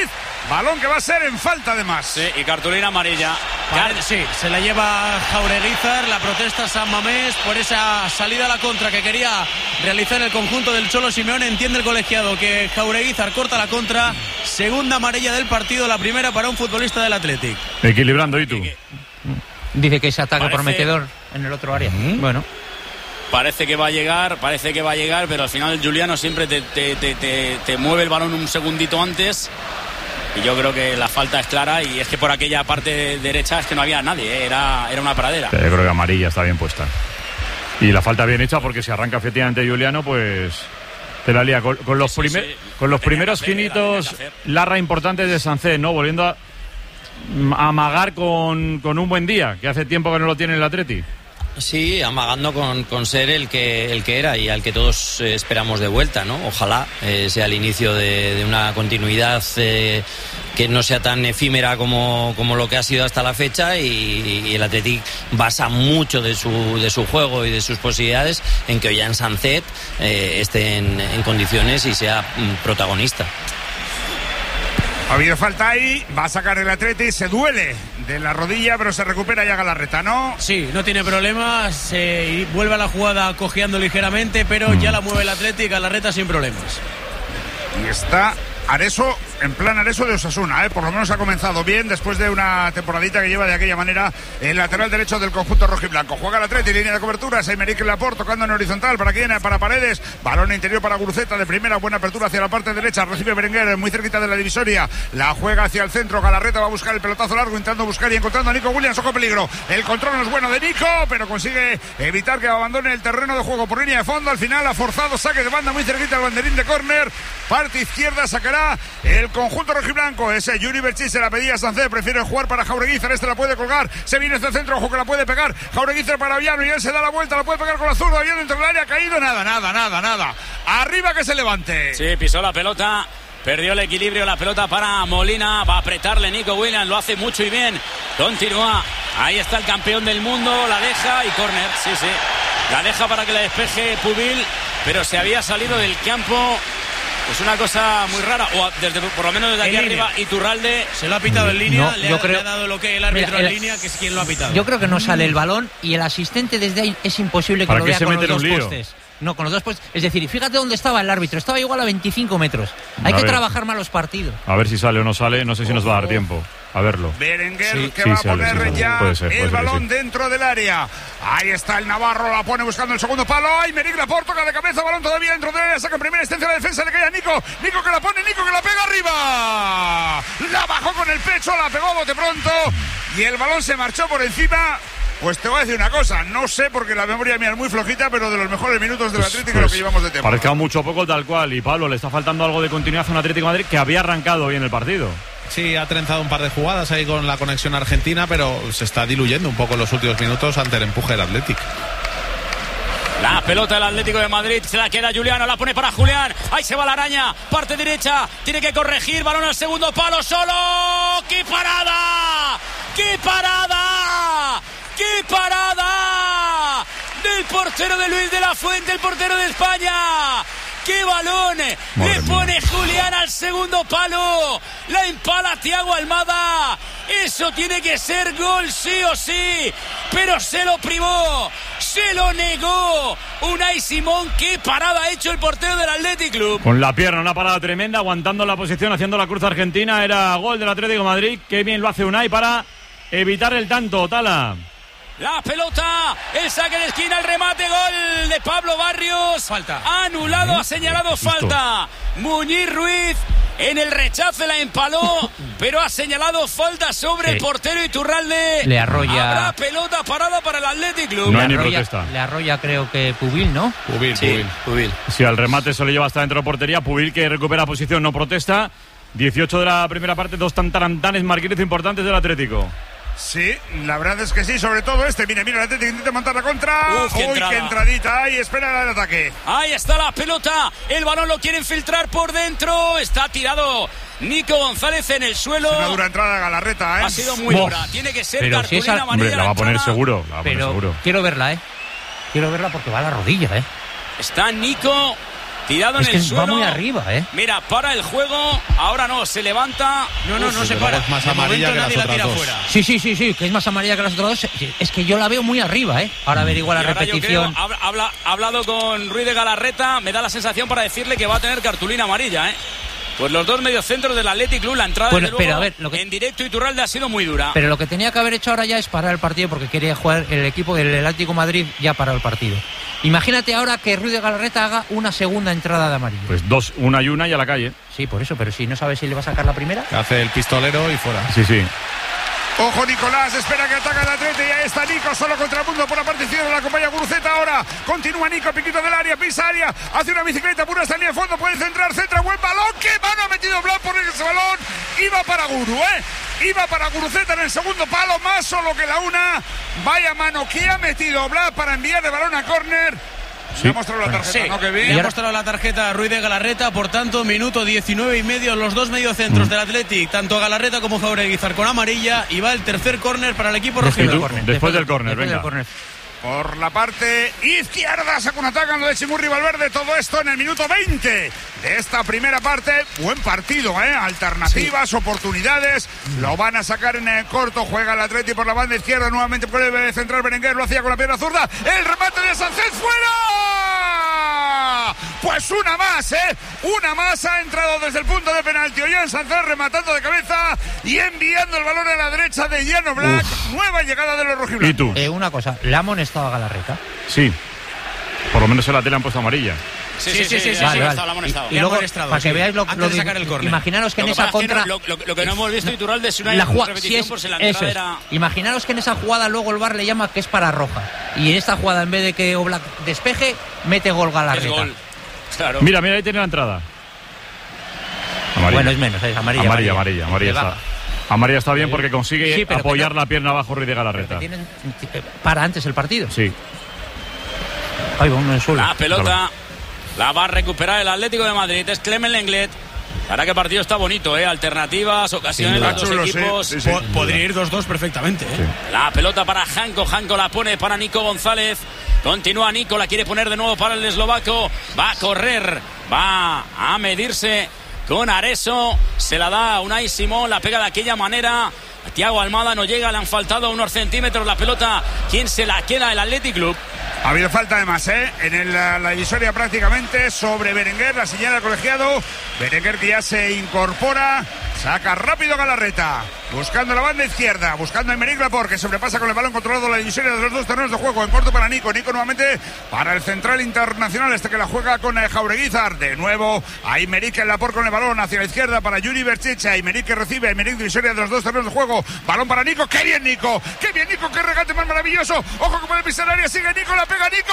Balón que va a ser en falta además. Sí, y cartulina amarilla. Vale, sí, se la lleva Jaureguizar, la protesta San Mamés por esa salida a la contra que quería realizar el conjunto del Cholo Simeone. Entiende el colegiado que Jaureguizar corta la contra. Segunda amarilla del partido, la primera para un futbolista del Athletic. Equilibrando, ¿y tú? Dice que ese ataque Parece... prometedor en el otro área. ¿Mm? Bueno. Parece que va a llegar, parece que va a llegar, pero al final el Juliano siempre te, te, te, te, te mueve el balón un segundito antes. Y yo creo que la falta es clara, y es que por aquella parte derecha es que no había nadie, ¿eh? era, era una pradera. Yo creo que amarilla está bien puesta. Y la falta bien hecha, porque si arranca efectivamente Juliano, pues te la lía. Con, con los, primer, sí, sí. Con los primeros finitos, Larra importantes de Sancet, ¿no? Volviendo a, a amagar con, con un buen día, que hace tiempo que no lo tiene el Atleti. Sí, amagando con, con ser el que el que era y al que todos eh, esperamos de vuelta, ¿no? Ojalá eh, sea el inicio de, de una continuidad eh, que no sea tan efímera como, como lo que ha sido hasta la fecha, y, y el Athletic basa mucho de su de su juego y de sus posibilidades en que Ollán Sancet eh, esté en, en condiciones y sea mm, protagonista. Ha habido falta ahí, va a sacar el Atleti, se duele de la rodilla, pero se recupera ya Galarreta, ¿no? Sí, no tiene problemas, se vuelve a la jugada cojeando ligeramente, pero ya la mueve el Atleti, Galarreta sin problemas. Y está Areso, en plan Areso de Osasuna, ¿eh? Por lo menos ha comenzado bien después de una temporadita que lleva de aquella manera el lateral derecho del conjunto rojiblanco. Juega el Atleti, línea de cobertura, Aymeric Laporte tocando en horizontal, ¿para quién? Para Paredes, balón interior para Guruceta de primera, buena apertura hacia la parte derecha, recibe Berenguer muy cerquita de la divisoria, la juega hacia el centro, Galarreta va a buscar el pelotazo largo, intentando buscar y encontrando a Nico Williams, ojo peligro, el control no es bueno de Nico, pero consigue evitar que abandone el terreno de juego por línea de fondo, al final ha forzado saque de banda muy cerquita al banderín de córner, parte izquierda, sacará el conjunto rojiblanco. Ese Yuri Berchis se la pedía a Sancet, prefiere jugar para Jaureguizar, este la puede colgar, se viene este centro, ojo que la puede pegar Jaureguizar para Aviano, y él se da la vuelta, la puede pegar con la zurda, Aviano dentro del área, caído, nada, nada, nada, nada, arriba que se levante. Sí, pisó la pelota, perdió el equilibrio, la pelota para Molina, va a apretarle Nico Williams, lo hace mucho y bien, continúa, ahí está el campeón del mundo, la deja y córner, sí, sí, la deja para que la despeje Pubil, pero se había salido del campo. Es una cosa muy rara, o desde, por lo menos desde aquí arriba, Iturralde se lo ha pitado en línea, no, le, yo ha, creo, le ha dado lo que el árbitro mira, el, en línea, que es quien lo ha pitado. Yo creo que no sale el balón y el asistente desde ahí es imposible que lo vea con los dos postes. No, con los dos postes. Es decir, fíjate dónde estaba el árbitro, estaba igual a veinticinco metros. Hay a que ver. trabajar más los partidos. A ver si sale o no sale, no sé si nos va a dar tiempo. A verlo. Berenguer sí, que sí, va a poner sale, sí, ya puede ser, puede el ser, balón sí. dentro del área. Ahí está el Navarro, la pone buscando el segundo palo. Aymeric Laporte toca de cabeza, balón todavía dentro del área. Saca en primera instancia la defensa, le cae a Nico. Nico que la pone, Nico que la pega arriba. La bajó con el pecho, la pegó bote pronto. Y el balón se marchó por encima. Pues te voy a decir una cosa, no sé porque la memoria mía es muy flojita, pero de los mejores minutos del pues, Atlético pues, lo que llevamos de temporada. Parezca mucho poco tal cual, y Pablo, le está faltando algo de continuidad a un Atlético de Madrid que había arrancado bien el partido. Sí, ha trenzado un par de jugadas ahí con la conexión argentina, pero se está diluyendo un poco en los últimos minutos ante el empuje del Atlético. La pelota del Atlético de Madrid, se la queda Juliano, la pone para Julián, ahí se va la araña, parte derecha, tiene que corregir, balón al segundo palo, solo, ¡qué parada! ¡Qué parada! ¡Qué parada! Del portero de Luis de la Fuente, el portero de España. ¡Qué balón! Madre Le pone mía. Julián al segundo palo. La empala Thiago Almada. Eso tiene que ser gol sí o sí. Pero se lo privó. Se lo negó. Unai Simón. ¡Qué parada ha hecho el portero del Athletic Club! Con la pierna, una parada tremenda, aguantando la posición, haciendo la cruz argentina. Era gol del Atlético de Madrid. Qué bien lo hace Unai para evitar el tanto, Tala. La pelota, el saque de esquina, el remate, gol de Pablo Barrios. Falta. Anulado, ha señalado falta. Muñiz Ruiz en el rechace la empaló, pero ha señalado falta sobre sí. el portero Iturralde. Le arrolla. Habrá pelota parada para el Athletic Club. No hay le ni arrolla, protesta. Le arrolla creo que Pubil, ¿no? Pubil, sí, Pubil. Pubil. Si al remate se lo lleva hasta dentro de portería, Pubil que recupera posición, no protesta. dieciocho de la primera parte, dos tantarantanes marquines importantes del Atlético. Sí, la verdad es que sí, sobre todo este. Mira, mira, el Atlético intenta montar la contra. Uf, qué Uy, entrada. qué entradita. Ahí espera el ataque. Ahí está la pelota. El balón lo quieren filtrar por dentro. Está tirado Nico González en el suelo. Es una dura entrada de Galarreta, ¿eh? Ha sido muy dura. Oh. Tiene que ser pero cartulina si esa... amarilla. Hombre, la va a poner seguro. La va a poner pero seguro. Quiero verla, ¿eh? Quiero verla porque va a la rodilla, ¿eh? Está Nico tirado es en que el suelo. Va muy arriba, ¿eh? Mira, para el juego, ahora no, se levanta. No, no, no se para. Es más De amarilla momento que nadie las la tira otras dos. fuera. Sí, sí, sí, sí, que es más amarilla que las otras dos. Es que yo la veo muy arriba, ¿eh? Ahora averigua la Y ahora repetición. yo creo, ha, habla- ha hablado con Ruiz de Galarreta, me da la sensación para decirle que va a tener cartulina amarilla, ¿eh? Pues los dos mediocentros del Athletic Club, la entrada Bueno, desde luego, pero a ver, lo que- en directo Iturralde ha sido muy dura. Pero lo que tenía que haber hecho ahora ya es parar el partido porque quería jugar el equipo del Atlético de Madrid, ya paró el partido. Imagínate ahora que Ruiz de Galarreta haga una segunda entrada de amarillo. Pues dos, una y una y a la calle. Sí, por eso, pero si no sabes si le va a sacar la primera. Hace el pistolero y fuera. Sí, sí. Ojo Nicolás, espera que ataca el Atleti y ahí está Nico solo contra el mundo por la parte izquierda, la acompaña Guruceta ahora, continúa Nico, piquito del área, pisa área, hace una bicicleta pura, está en línea de fondo, puede centrar, centra, buen balón, que mano ha metido Blanc por ese balón, iba para Guru, eh, iba para Guruceta en el segundo palo, más solo que la una, vaya mano que ha metido Blanc para enviar el balón a córner. Sí. Le ha mostrado la tarjeta, Sí, ¿no? Que le bien. ha mostrado la tarjeta a Ruiz de Galarreta, por tanto, minuto diecinueve y medio, los dos mediocentros Mm. del Athletic, tanto Galarreta como Jaureguizar con amarilla, y va el tercer córner para el equipo Después, rojiblanco. del- después del córner, Después del venga. córner. Por la parte izquierda saca un ataque lo de Chimurri Valverde. Todo esto en el minuto veinte de esta primera parte. Buen partido, ¿eh? Alternativas, oportunidades. Lo van a sacar en el corto. Juega el Atleti por la banda izquierda. Nuevamente puede centrar Berenguer. Lo hacía con la pierna zurda. El remate de Sánchez fuera. Pues una más, ¿eh? Una más ha entrado desde el punto de penalti. Ollán Sánchez rematando de cabeza y enviando el balón a la derecha de Llano Black. Uf. Nueva llegada de los rojiblancos. ¿Y tú? Eh, una cosa, ¿le ha amonestado a Galarreta? Sí. Por lo menos en la tele han puesto amarilla. Sí, sí, sí, sí, sí, Vale, sí, vale. la ha amonestado. Y, y luego, amonestado, para que sí, veáis lo, antes lo de sacar el córner. Imaginaros que Lo en que esa pasa es que contra... no- lo, lo- lo que no hemos visto Iturralde es una la jugada, repetición si es, por si la eso entrada es. era... Imaginaros que en esa jugada luego el V A R le llama que es para roja. Y en esta jugada, en vez de que Oblak despeje, mete gol Galarreta. Es gol. Claro. Mira, mira, ahí tiene la entrada. Amarilla. Bueno, es menos, es amarilla. Amarilla, amarilla, amarilla Le está. baja. Amarilla está bien porque consigue Sí, pero apoyar que no- la pierna abajo Ruiz de Galarreta. Tienen- para antes el partido. Sí. Ahí va uno en el suelo. La pelota la va a recuperar el Atlético de Madrid. Es Clement Lenglet. Ahora que el partido está bonito, ¿eh? Alternativas, ocasiones, los dos Chulo, sí, equipos. sí, sí. Po- podría ir dos dos perfectamente, ¿eh? La pelota para Janko. Janko la pone para Nico González. Continúa Nico, la quiere poner de nuevo para el eslovaco. Va a correr, va a medirse con Areso. Se la da a Unai Simón, la pega de aquella manera. Thiago Almada no llega, le han faltado unos centímetros la pelota. ¿Quién se la queda? El Athletic Club. Ha habido falta además, ¿eh? En el, la, la divisoria prácticamente sobre Berenguer, la señal al colegiado. Berenguer que ya se incorpora, saca rápido Galarreta, buscando la banda izquierda, buscando a Aymeric Laporte, que sobrepasa con el balón controlado la divisoria de los dos terrenos de juego. En corto para Nico, Nico nuevamente para el central internacional, este que la juega con eh, Jaureguizar. De nuevo, Aymeric Laporte con el balón hacia la izquierda para Yuri Berchicha. Aymeric que recibe, Aymeric divisoria de los dos terrenos de juego. Balón para Nico, qué bien Nico, qué bien Nico, qué regate más maravilloso. Ojo que puede pisar área, sigue Nico, la pega Nico,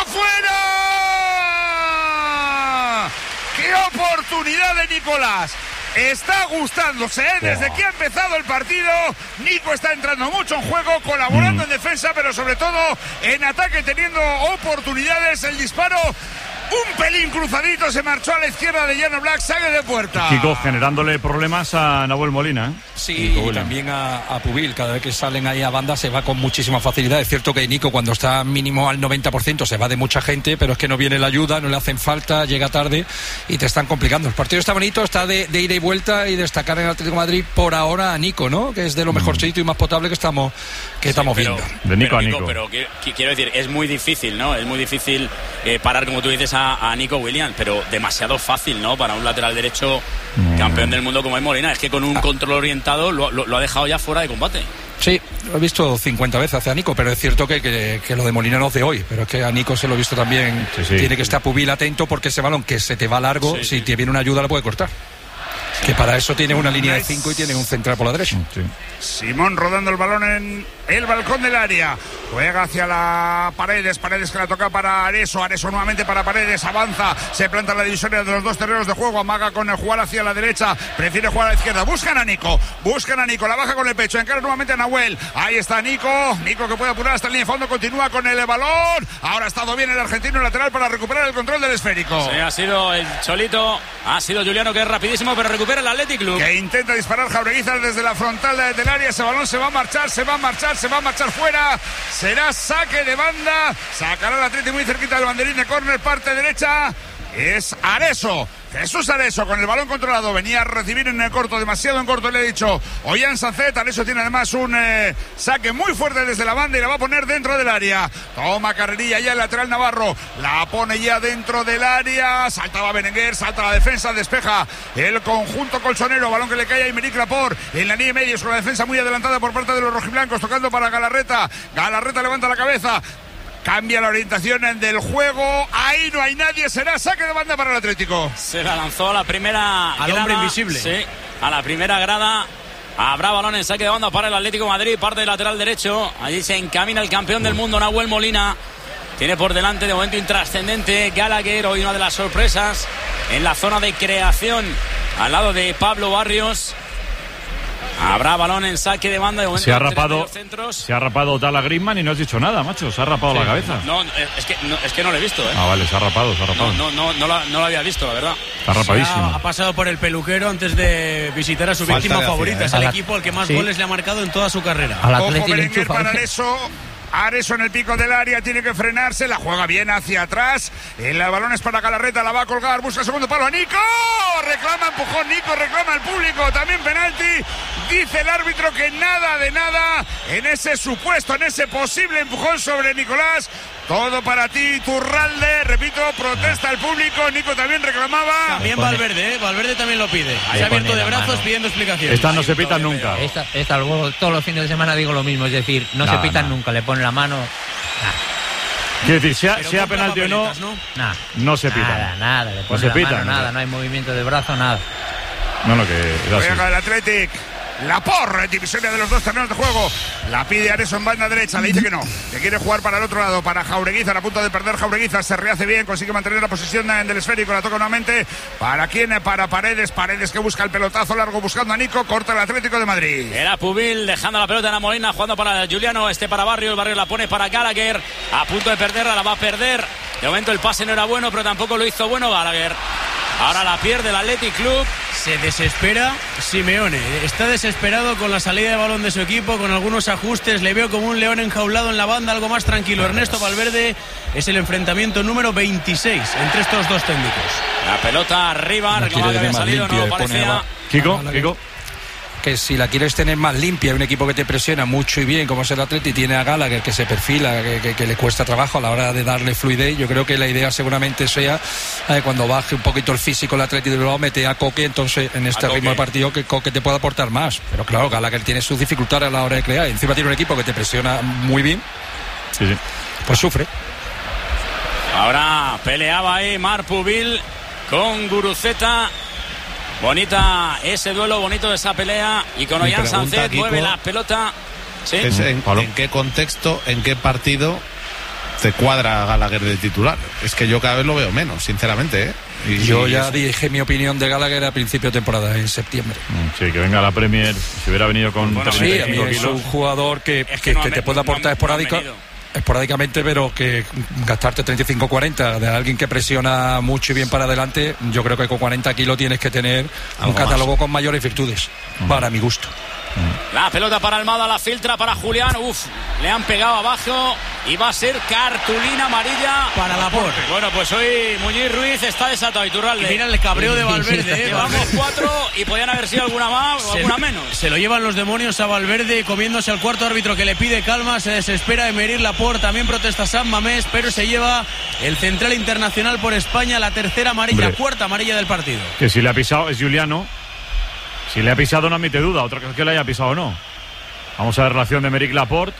fuera. ¡Qué oportunidad de Nicolás! Está gustándose, ¿eh? Desde que ha empezado el partido, Nico está entrando mucho en juego, colaborando mm. en defensa, pero sobre todo en ataque, teniendo oportunidades. El disparo, un pelín cruzadito, se marchó a la izquierda de Llano Black, saque de puerta. Kiko generándole problemas a Nahuel Molina, ¿eh? Sí, y también a, a Pubil. Cada vez que salen ahí a banda se va con muchísima facilidad. Es cierto que Nico, cuando está mínimo al noventa por ciento, se va de mucha gente, pero es que no viene la ayuda, no le hacen falta, llega tarde y te están complicando. El partido está bonito, está de, de ida y vuelta, y destacar en el Atlético de Madrid por ahora a Nico, ¿no? Que es de lo mejorcito y más potable que estamos, que estamos Sí, pero, viendo. De Nico pero, a Nico. Pero, que- que quiero decir, es muy difícil, ¿no? Es muy difícil eh, parar, como tú dices, a, a Nico Williams, pero demasiado fácil, ¿no? Para un lateral derecho Mm. campeón del mundo como es Molina. Es que con un control orientado lo, lo- lo ha dejado ya fuera de combate. Sí, lo he visto cincuenta veces hacia Nico, pero es cierto que, que, que lo de Molina no es de hoy, pero es que a Nico se lo he visto también. Sí, sí. Tiene que estar Pubil atento porque ese balón que se te va largo, Sí, si sí. te viene una ayuda lo puede cortar. Que para eso tiene una línea de cinco y tiene un central por la derecha. Sí. Simón rodando el balón en el balcón del área. Juega hacia la Paredes. Paredes que la toca para Areso. Areso nuevamente para Paredes. Avanza. Se planta en la divisoria de los dos terrenos de juego. Amaga con el jugar hacia la derecha. Prefiere jugar a la izquierda. Buscan a Nico. Buscan a Nico. La baja con el pecho. Encara nuevamente a Nahuel. Ahí está Nico. Nico que puede apurar hasta el línea de fondo. Continúa con el balón. Ahora ha estado bien el argentino lateral para recuperar el control del esférico. Sí, ha sido el Cholito, ha sido Juliano, que es rapidísimo, pero recupera el Athletic Club. Que intenta disparar Jaureguizar desde la frontal del área. Ese balón se va a marchar, se va a marchar, se va a marchar fuera. Será saque de banda. Sacará el Atleti muy cerquita del banderín de córner, parte derecha. es Areso. Jesús Areso con el balón controlado, venía a recibir en el corto, demasiado en corto, le he dicho Ollán Sancet. Areso tiene además un eh, saque muy fuerte desde la banda y la va a poner dentro del área. Toma carrerilla ya el lateral Navarro, la pone ya dentro del área, saltaba Berenguer, salta la defensa, despeja el conjunto colchonero, balón que le cae a Aymeric Laporte en la línea media, con la defensa muy adelantada por parte de los rojiblancos, tocando para Galarreta. Galarreta levanta la cabeza, cambia la orientación del juego, ahí no hay nadie, será saque de banda para el Atlético. Se la lanzó a la primera al grada, hombre invisible. Sí, a la primera grada. Habrá balón en saque de banda para el Atlético de Madrid, parte del lateral derecho. Allí se encamina el campeón del mundo, Nahuel Molina. Tiene por delante de momento intrascendente Gallagher, hoy una de las sorpresas en la zona de creación al lado de Pablo Barrios. Habrá balón en saque de banda. De momento se ha rapado se ha rapado Tala Griezmann y no has dicho nada, macho. Se ha rapado sí. la cabeza. No, es que no, es que no lo he visto, ¿eh? Ah, vale, se ha rapado, se ha rapado. No, no, no, no, lo, no lo había visto, la verdad. Está rapadísimo. Ha, ha pasado por el peluquero antes de visitar a su Falta víctima favorita. Hacía, ¿eh? Es el equipo al que más sí. goles le ha marcado en toda su carrera. Ojo, Berenguer para Areso. Areso en el pico del área, tiene que frenarse, la juega bien hacia atrás. El balón es para Galarreta, la va a colgar, busca el segundo palo a Nico. Reclama empujón, Nico, reclama el público, también penalti. Dice el árbitro que nada de nada en ese supuesto, en ese posible empujón sobre Nicolás. Todo para ti, Turralde, repito, protesta el público, Nico también reclamaba. También Valverde, ¿eh? Valverde también lo pide. Se ha abierto de brazos pidiendo explicaciones. Estas no se pitan nunca. Esta, esta, luego, todos los fines de semana digo lo mismo, es decir, no nah, se pitan nah. nunca, le pone la mano. Nah. Quiero decir, sea, sea penalti o no, ¿no? Nah. no se pitan. Nada, nada, le pone no se la pitan, mano, nada, no hay movimiento de brazo, nada. No, no, que... Juega el Athletic. Laporte, divisoria de los dos terrenos de juego. La pide Areso en banda derecha, le dice que no, que quiere jugar para el otro lado, para Jaureguizar, a punto de perder Jaureguizar, se rehace bien, consigue mantener la posición del esférico, la toca nuevamente. ¿Para quién? Para Paredes, Paredes que busca el pelotazo largo buscando a Nico, corta el Atlético de Madrid. Era Pubil dejando la pelota en la Molina, jugando para Juliano, este para Barrio, el Barrio la pone para Gallagher, a punto de perderla, la va a perder. De momento el pase no era bueno, pero tampoco lo hizo bueno Gallagher. Ahora la pierde el Athletic Club. Se desespera Simeone. Está desesperado con la salida de balón de su equipo, con algunos ajustes. Le veo como un león enjaulado en la banda, algo más tranquilo. Ernesto Valverde, es el enfrentamiento número veintiséis entre estos dos técnicos. La pelota arriba, no reclamaba que había salido, no parecía. Kiko, Kiko. Que si la quieres tener más limpia, un equipo que te presiona mucho y bien, como es el Atleti, tiene a Gallagher que se perfila, que, que, que le cuesta trabajo a la hora de darle fluidez. Yo creo que la idea seguramente sea eh, cuando baje un poquito el físico el Atleti de Bilbao, mete a Coque, entonces en este ritmo de partido que Coque te pueda aportar más. Pero claro, Gallagher tiene sus dificultades a la hora de crear. Encima tiene un equipo que te presiona muy bien. Sí, sí. Pues sufre. Ahora peleaba ahí Marc Pubil con Guruceta. Bonita ese duelo, bonito esa pelea. Y con Ollán Sancet mueve la pelota. ¿Sí? Es en, ¿en qué contexto, en qué partido te cuadra Gallagher de titular? Es que yo cada vez lo veo menos, sinceramente, ¿eh? Y, yo ya dije mi opinión de Gallagher a principio de temporada, en septiembre. Sí, que venga a la Premier. Si hubiera venido con bueno, sí, a mí es un jugador que, es que, que, no que te puede aportar no, esporádica. No esporádicamente, pero que gastarte treinta y cinco cuarenta de alguien que presiona mucho y bien para adelante, yo creo que con cuarenta kilos tienes que tener algo un catálogo más con mayores virtudes, uh-huh. para mi gusto. La pelota para Almada, la filtra para Julián. Uf, le han pegado abajo y va a ser cartulina amarilla para Laporte. Bueno, pues hoy Muñiz Ruiz está desatado. Iturralde. Y mira el cabreo de Valverde. Llevamos cuatro y podían haber sido alguna más o se, alguna menos. Se lo llevan los demonios a Valverde, comiéndose al cuarto árbitro que le pide calma. Se desespera Aymeric Laporte. También protesta San Mamés, pero se lleva el central internacional por España la tercera amarilla, Hombre, cuarta amarilla del partido. Que si le ha pisado es Juliano. Si le ha pisado no admite duda, otra cosa que le haya pisado o no. Vamos a ver la acción de Aymeric Laporte.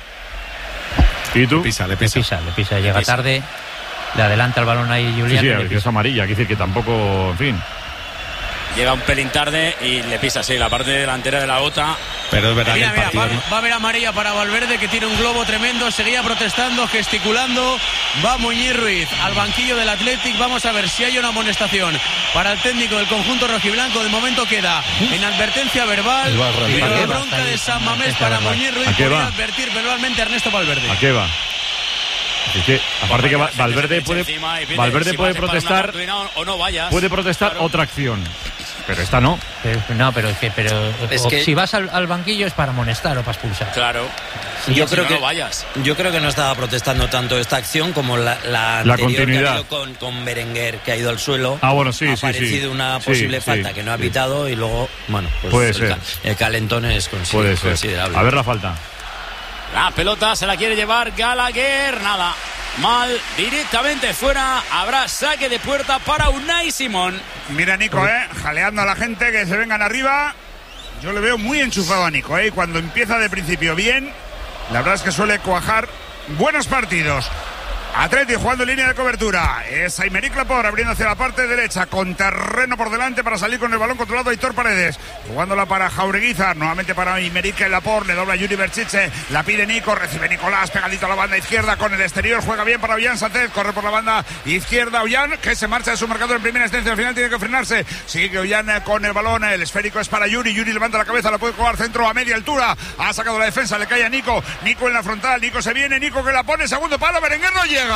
¿Y tú? Le pisa, le pisa. Le pisa, le pisa. Llega le pisa. tarde, le adelanta el balón ahí Julián. Sí, sí, es amarilla, quiere decir que tampoco, en fin. Llega un pelín tarde y le pisa, sí, la parte delantera de la bota. Pero es verdad mira, que el partido, mira, va, ¿no? va a haber amarilla para Valverde, que tiene un globo tremendo. Seguía protestando, gesticulando. Va Muñiz Ruiz al banquillo del Athletic. Vamos a ver si hay una amonestación para el técnico del conjunto rojiblanco. De momento queda en advertencia verbal. Pero la bronca de San Mamés para Muñiz Ruiz podría advertir verbalmente a Ernesto Valverde. ¿A qué va? Es que, aparte que Valverde puede, Valverde puede protestar, o no vayas, puede protestar claro. otra acción. pero esta no. Pero, no, pero es que, pero Es o que- si vas al, al banquillo es para amonestar o para expulsar. Claro. Yo Si creo no, que no vayas. yo creo que no estaba protestando tanto esta acción como la, la, La anterior continuidad. que ha habido con, con Berenguer, que ha ido al suelo. Ah, bueno, sí, ha sí, sí. aparecido una Sí, posible sí, falta que no ha sí. pitado y luego, bueno, pues Puede el, ser. ca- el calentón es consi- Puede ser. considerable. A ver la falta. La pelota se la quiere llevar Gallagher. Nada. Mal. Directamente fuera. Habrá saque de puerta para Unai Simón. Mira Nico, eh, jaleando a la gente que se vengan arriba. Yo le veo muy enchufado a Nico, eh. y Cuando empieza de principio bien, la verdad es que suele cuajar buenos partidos. Atleti jugando en línea de cobertura. Es Aymeric Laporte abriendo hacia la parte derecha, con terreno por delante para salir con el balón controlado Aitor Paredes. Jugándola para Jaureguizar, nuevamente para Aymeric Laporte, le dobla Yuri Berchiche, la pide Nico, recibe Nicolás, pegadito a la banda izquierda con el exterior, juega bien para Ollán Sánchez, corre por la banda izquierda Ollán, que se marcha de su marcador en primera instancia, al final tiene que frenarse. Sigue Ollán con el balón, el esférico es para Yuri, Yuri levanta la cabeza, la puede jugar centro a media altura, ha sacado la defensa, le cae a Nico, Nico en la frontal, Nico se viene, Nico que la pone, segundo palo, Berenguer no llega.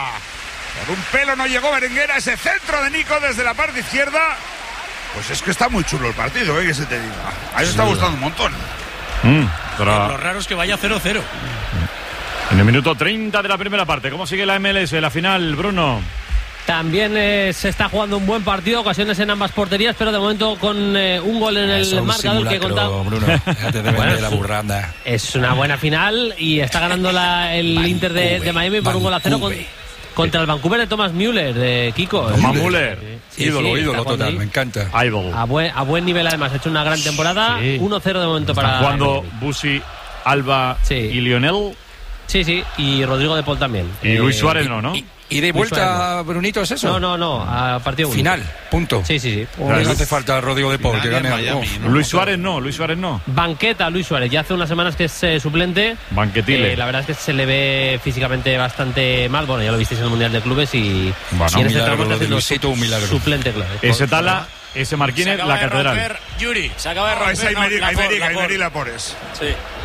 Por un pelo no llegó Berenguer a ese centro de Nico desde la parte izquierda. Pues es que está muy chulo el partido, ¿eh? Que se te diga. A mí me está gustando un montón. Mm, pero Lo raro es que vaya cero cero. en el minuto treinta de la primera parte, ¿cómo sigue la M L S? La final, Bruno. También eh, se está jugando un buen partido, ocasiones en ambas porterías, pero de momento con eh, un gol en el Eso es un marcador que simulacro, contaba. Bruno. Déjate de Bueno, vender la burranda. Es una buena final y está ganando la, el Inter de, de Miami por un gol a cero con- contra el Vancouver de Thomas Müller, de Kiko. Thomas Müller. Sí, ídolo, sí, está ídolo jugando total, ahí. me encanta. Idol. A buen, a buen nivel además, ha hecho una gran temporada. Sí. uno cero de momento Están para... jugando Busi, Alba y Lionel. Sí, sí, y Rodrigo de Paul también. Y Luis Eh, Suárez no, ¿no? Y, y de Luis Suárez vuelta, Brunito, ¿es eso? No, no, no, a partido único. Final, punto. Sí, sí, sí. No hace falta Rodrigo de Paul, que gane algo. Luis Suárez no, Luis Suárez no. Banqueta, Luis Suárez, ya hace unas semanas que es eh, suplente. Banquetile. Eh, la verdad es que se le ve físicamente bastante mal. Bueno, ya lo visteis en el Mundial de Clubes y, Bueno, y en un este milagro, tramo lo está de siendo Luisito, un milagro. suplente, claro. Ese Tala, ese Marquínez, Se acaba la de catedral. romper Yuri. Se acaba de Ah, romper. es Aymeric, no, Laporte, Aymeric, Laporte. Aymeric Lapores. Sí.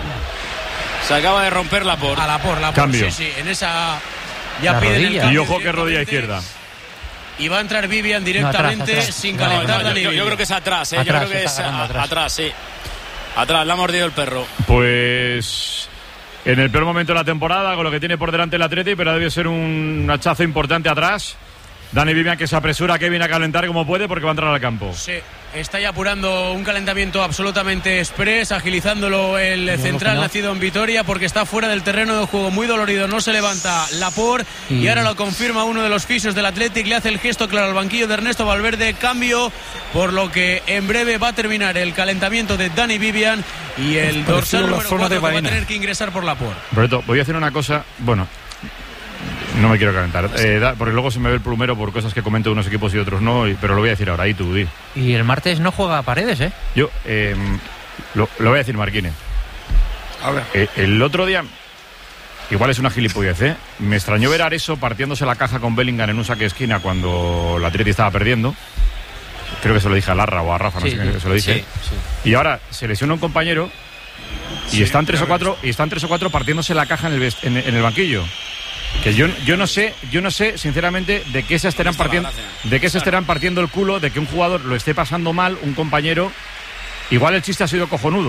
Se acaba de romper la por. A la por, la por. Cambio. Sí, sí, en esa. Ya La piden el rodilla. cambio Y ojo que rodilla directamente. izquierda. Y va a entrar Vivian directamente No, atrás, atrás. sin No, calentar no, Dani yo, yo Vivian. creo que es atrás, ¿eh? Atrás, yo creo que es está agarrando a- atrás. atrás, sí. Atrás, le ha mordido el perro. Pues en el peor momento de la temporada, con lo que tiene por delante el Atleti, pero debe ser un hachazo importante atrás. Dani Vivian que se apresura, Kevin, a calentar como puede porque va a entrar al campo. Sí, está ya apurando un calentamiento absolutamente express, agilizándolo el No, central no. nacido en Vitoria porque está fuera del terreno de juego, muy dolorido, no se levanta Laporte y, Y- ahora lo confirma uno de los fisios del Athletic, le hace el gesto claro al banquillo de Ernesto Valverde, cambio, por lo que en breve va a terminar el calentamiento de Dani Vivian y el Parecido dorsal a la número zona cuatro de que va a Baena. tener que ingresar por Laporte. Roberto, voy a hacer una cosa, bueno, no me quiero calentar, eh, da- porque luego se me ve el plumero por cosas que comento de unos equipos y otros no, y- pero lo voy a decir ahora, ahí tú, di. Y el martes no juega Paredes, ¿eh? Yo, eh, lo, lo voy a decir, Marquínez. A ver. Eh, el otro día, igual es una gilipollez, ¿eh? Me extrañó ver a Areso partiéndose la caja con Bellingham en un saque de esquina cuando la Atleti estaba perdiendo. Creo que se lo dije a Larra o a Rafa, no Sí, sé quién se lo dije. sí, sí. Y ahora se lesiona un compañero y Sí, están tres ya o cuatro y están tres o cuatro partiéndose la caja en el, vest- en, en el banquillo. Que yo, yo no sé, yo no sé sinceramente de qué se estarán Está la partiendo, gracia. de qué se estarán partiendo el culo de que un jugador lo esté pasando mal, un compañero. Igual el chiste ha sido cojonudo.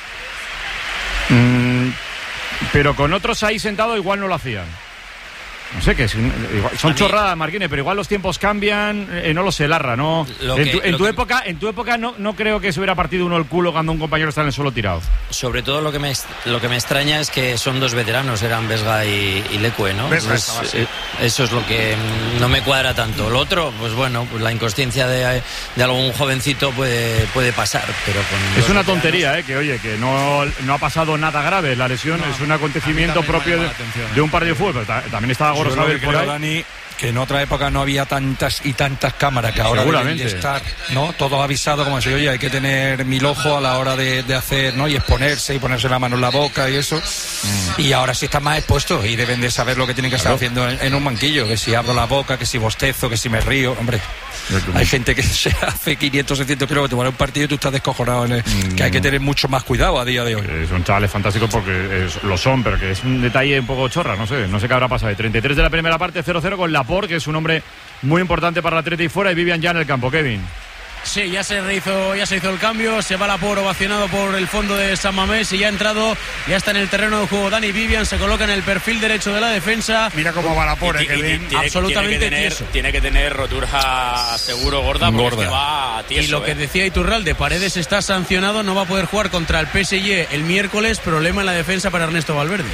Mm, pero con otros ahí sentados igual no lo hacían. No sé qué, son A mí- chorradas, Marquínez, pero igual los tiempos cambian, eh, no lo sé, Larra, no. Lo en que- tu, en lo tu que- época, en tu época no, no creo que se hubiera partido uno el culo cuando un compañero está en el suelo tirado. Sobre todo lo que me est- lo que me extraña es que son dos veteranos, eran Vesga y, y Leque, ¿no? Vesga Pues, estaba así. eh, eso es lo que mm, no me cuadra tanto. Lo otro, pues bueno, pues la inconsciencia de, de algún jovencito puede, puede pasar, pero con Es dos una veteranos- tontería, ¿eh? Que oye, que no, no ha pasado nada grave. La lesión es un acontecimiento propio de, de un partido de fútbol. Pero ta- también estaba Yo lo Gorosabel que por creo, ahí. Dani, que en otra época no había tantas y tantas cámaras, que ahora deben Seguramente. de estar, ¿no? Todo avisado, como si, oye, hay que tener mil ojos a la hora de, de hacer, ¿no? Y exponerse y ponerse la mano en la boca y eso. Y ahora sí están más expuestos y deben de saber lo que tienen que estar Claro. haciendo en, en un banquillo, que si abro la boca, que si bostezo, que si me río, hombre. Hay gente que se hace quinientos, seiscientos kilómetros para un partido y tú estás descojonado, en el- que hay que tener mucho más cuidado a día de hoy. Eh, son chavales fantásticos porque es- lo son, pero que es un detalle un poco chorra, no sé, no sé qué habrá pasado. treinta y tres de la primera parte, cero cero con Laporte, que es un hombre muy importante para el Atleti fuera, y Vivian ya en el campo, Kevin. Sí, ya se hizo, ya se hizo el cambio, se va Lapor ovacionado por el fondo de San Mamés y ya ha entrado, ya está en el terreno de juego Dani Vivian, se coloca en el perfil derecho de la defensa. Mira cómo va Lapor, eh, que bien. Tiene, absolutamente tiene que tener, tieso. Tiene que tener rotura seguro gorda, porque Gorda. es que va tieso. Y lo que eh. decía Iturralde, Paredes está sancionado, no va a poder jugar contra el P S G el miércoles, problema en la defensa para Ernesto Valverde.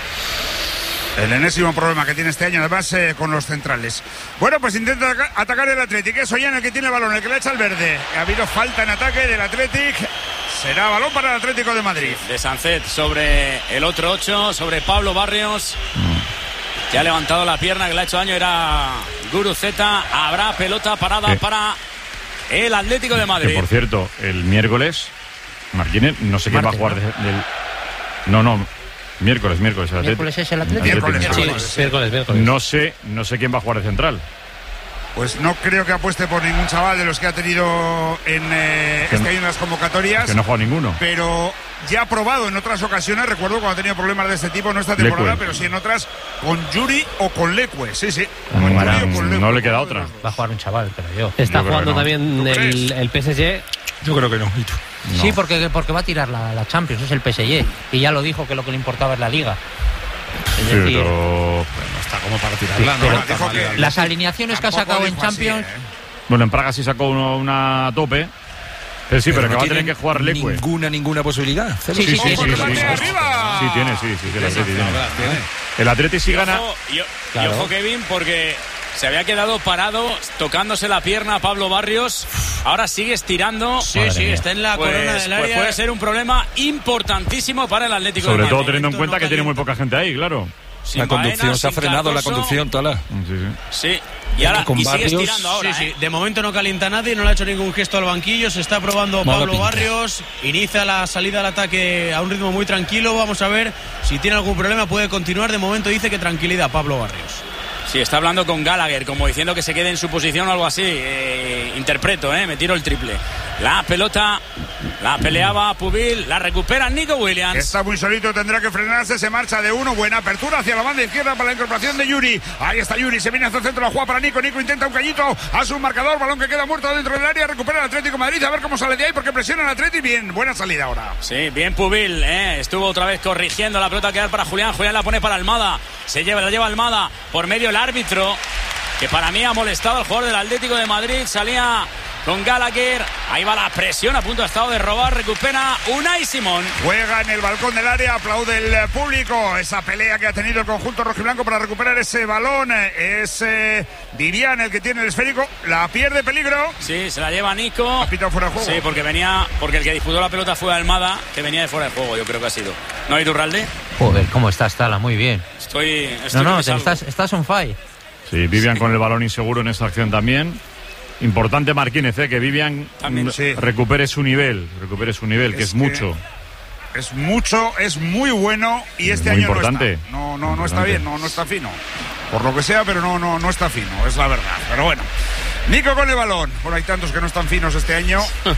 El enésimo problema que tiene este año, además, eh, con los centrales. Bueno, pues intenta ataca- atacar el Athletic. Es Ollán el que tiene el balón, el que le echa el verde. Ha habido falta en ataque del Athletic. Será balón para el Atlético de Madrid. De Sancet sobre el otro ocho, sobre Pablo Barrios, que ha levantado la pierna, que le ha hecho daño, era Guruzeta. Habrá pelota parada Sí. para el Atlético de Madrid. Que por cierto, el miércoles, Martínez, no sé quién va a jugar de- del. No, no. Miércoles, miércoles. El Atlético. Miércoles es el Atlético. Atlético. Miércoles, Sí. miércoles. Miércoles, miércoles. No sé, no sé quién va a jugar de central. Pues no creo que apueste por ningún chaval de los que ha tenido en eh, Que este no- año en las convocatorias. Que no juega ninguno. Pero ya ha probado en otras ocasiones, recuerdo cuando ha tenido problemas de este tipo, no esta temporada, Leque. pero sí en otras, con Yuri o con Leque. Sí, sí. Mm, Con para- Yuri o con Leque. no le queda otra. Va a jugar un chaval, pero yo. Está Yo creo jugando que no. también ¿Tú el, crees? el P S G. Yo creo que no. ¿Y tú? Sí, porque, porque va a tirar la, la Champions, es el P S G. Y ya lo dijo que lo que le importaba es la Liga. Es Pero. decir, No está como para tirarla, ¿no? pero Está dijo mal, que- ¿eh? las alineaciones que ha Tampoco sacado en dijo así, Champions. ¿eh? Bueno, en Praga sí sacó uno, una a tope. Pero sí, pero, no que va a tener tienen que jugar Leque. Ninguna, ninguna posibilidad. Sí, sí, sí, sí, sí, sí, sí, sí. sí. ¡Arriba! Sí, tiene, sí, sí, sí, el Atleti tiene. Tiene. El Atleti sí Y gana. ojo, y, y Claro. ojo, Kevin, porque se había quedado parado tocándose la pierna a Pablo Barrios. Ahora sigue estirando. Sí, Madre sí, mía. está en la Pues, corona del pues área. puede ser un problema importantísimo para el Atlético Sobre de todo Madrid. teniendo en Esto cuenta no que tiene muy calienta. poca gente ahí, claro. Sin La conducción Baena, se ha sin frenado, la Cardoso. conducción, Tala. Sí, sí. Sí, y ahora con y sigue Barrios, estirando ahora. Sí, sí, ¿eh? de momento no calienta nadie, no le ha hecho ningún gesto al banquillo, se está probando Mala Pablo pinta. Barrios, inicia la salida al ataque a un ritmo muy tranquilo, vamos a ver si tiene algún problema, puede continuar, de momento dice que tranquilidad Pablo Barrios. Sí, está hablando con Gallagher, como diciendo que se quede en su posición o algo así. Eh, interpreto, ¿eh? Me tiro el triple. La pelota la peleaba Pubil, la recupera Nico Williams. Está muy solito, tendrá que frenarse, se marcha de uno, buena apertura hacia la banda izquierda para la incorporación de Yuri. Ahí está Yuri, se viene hacia el centro, la juega para Nico, Nico intenta un cañito, hace un marcador, balón que queda muerto dentro del área, recupera el Atlético de Madrid, a ver cómo sale de ahí, porque presiona el Atlético, bien, buena salida ahora. Sí, bien Pubil, ¿eh? Estuvo otra vez corrigiendo la pelota que da para Julián. Julián la pone para Almada. Se lleva, la lleva Almada por medio el árbitro, que para mí ha molestado al jugador del Atlético de Madrid. Salía con Gallagher. Ahí va la presión, a punto ha estado de robar. Recupera Unai Simón. Juega en el balcón del área, aplaude el público. Esa pelea que ha tenido el conjunto rojiblanco para recuperar ese balón. Es eh, Vivian el que tiene el esférico. La pierde, peligro. Sí, se la lleva Nico. Ha pitado fuera de juego. Sí, porque venía, porque el que disputó la pelota fue Almada, que venía de fuera de juego, yo creo que ha sido. ¿No hay Iturralde? Joder, cómo estás, Tala, muy bien. Estoy, No, estoy no, que te salgo. estás, estás on fire. Sí, Vivian con el balón inseguro en esta acción también. Importante Marquínez, ¿eh? Que Vivian También, sí. recupere su nivel, recupere su nivel, que Es es que- mucho. Es mucho, es muy bueno y este Muy año importante. no está. No, no, no está Importante. bien, no, no está fino. Por lo que sea, pero no, no, no está fino, es la verdad. Pero bueno. Nico con el balón. Bueno, hay tantos que no están finos este año.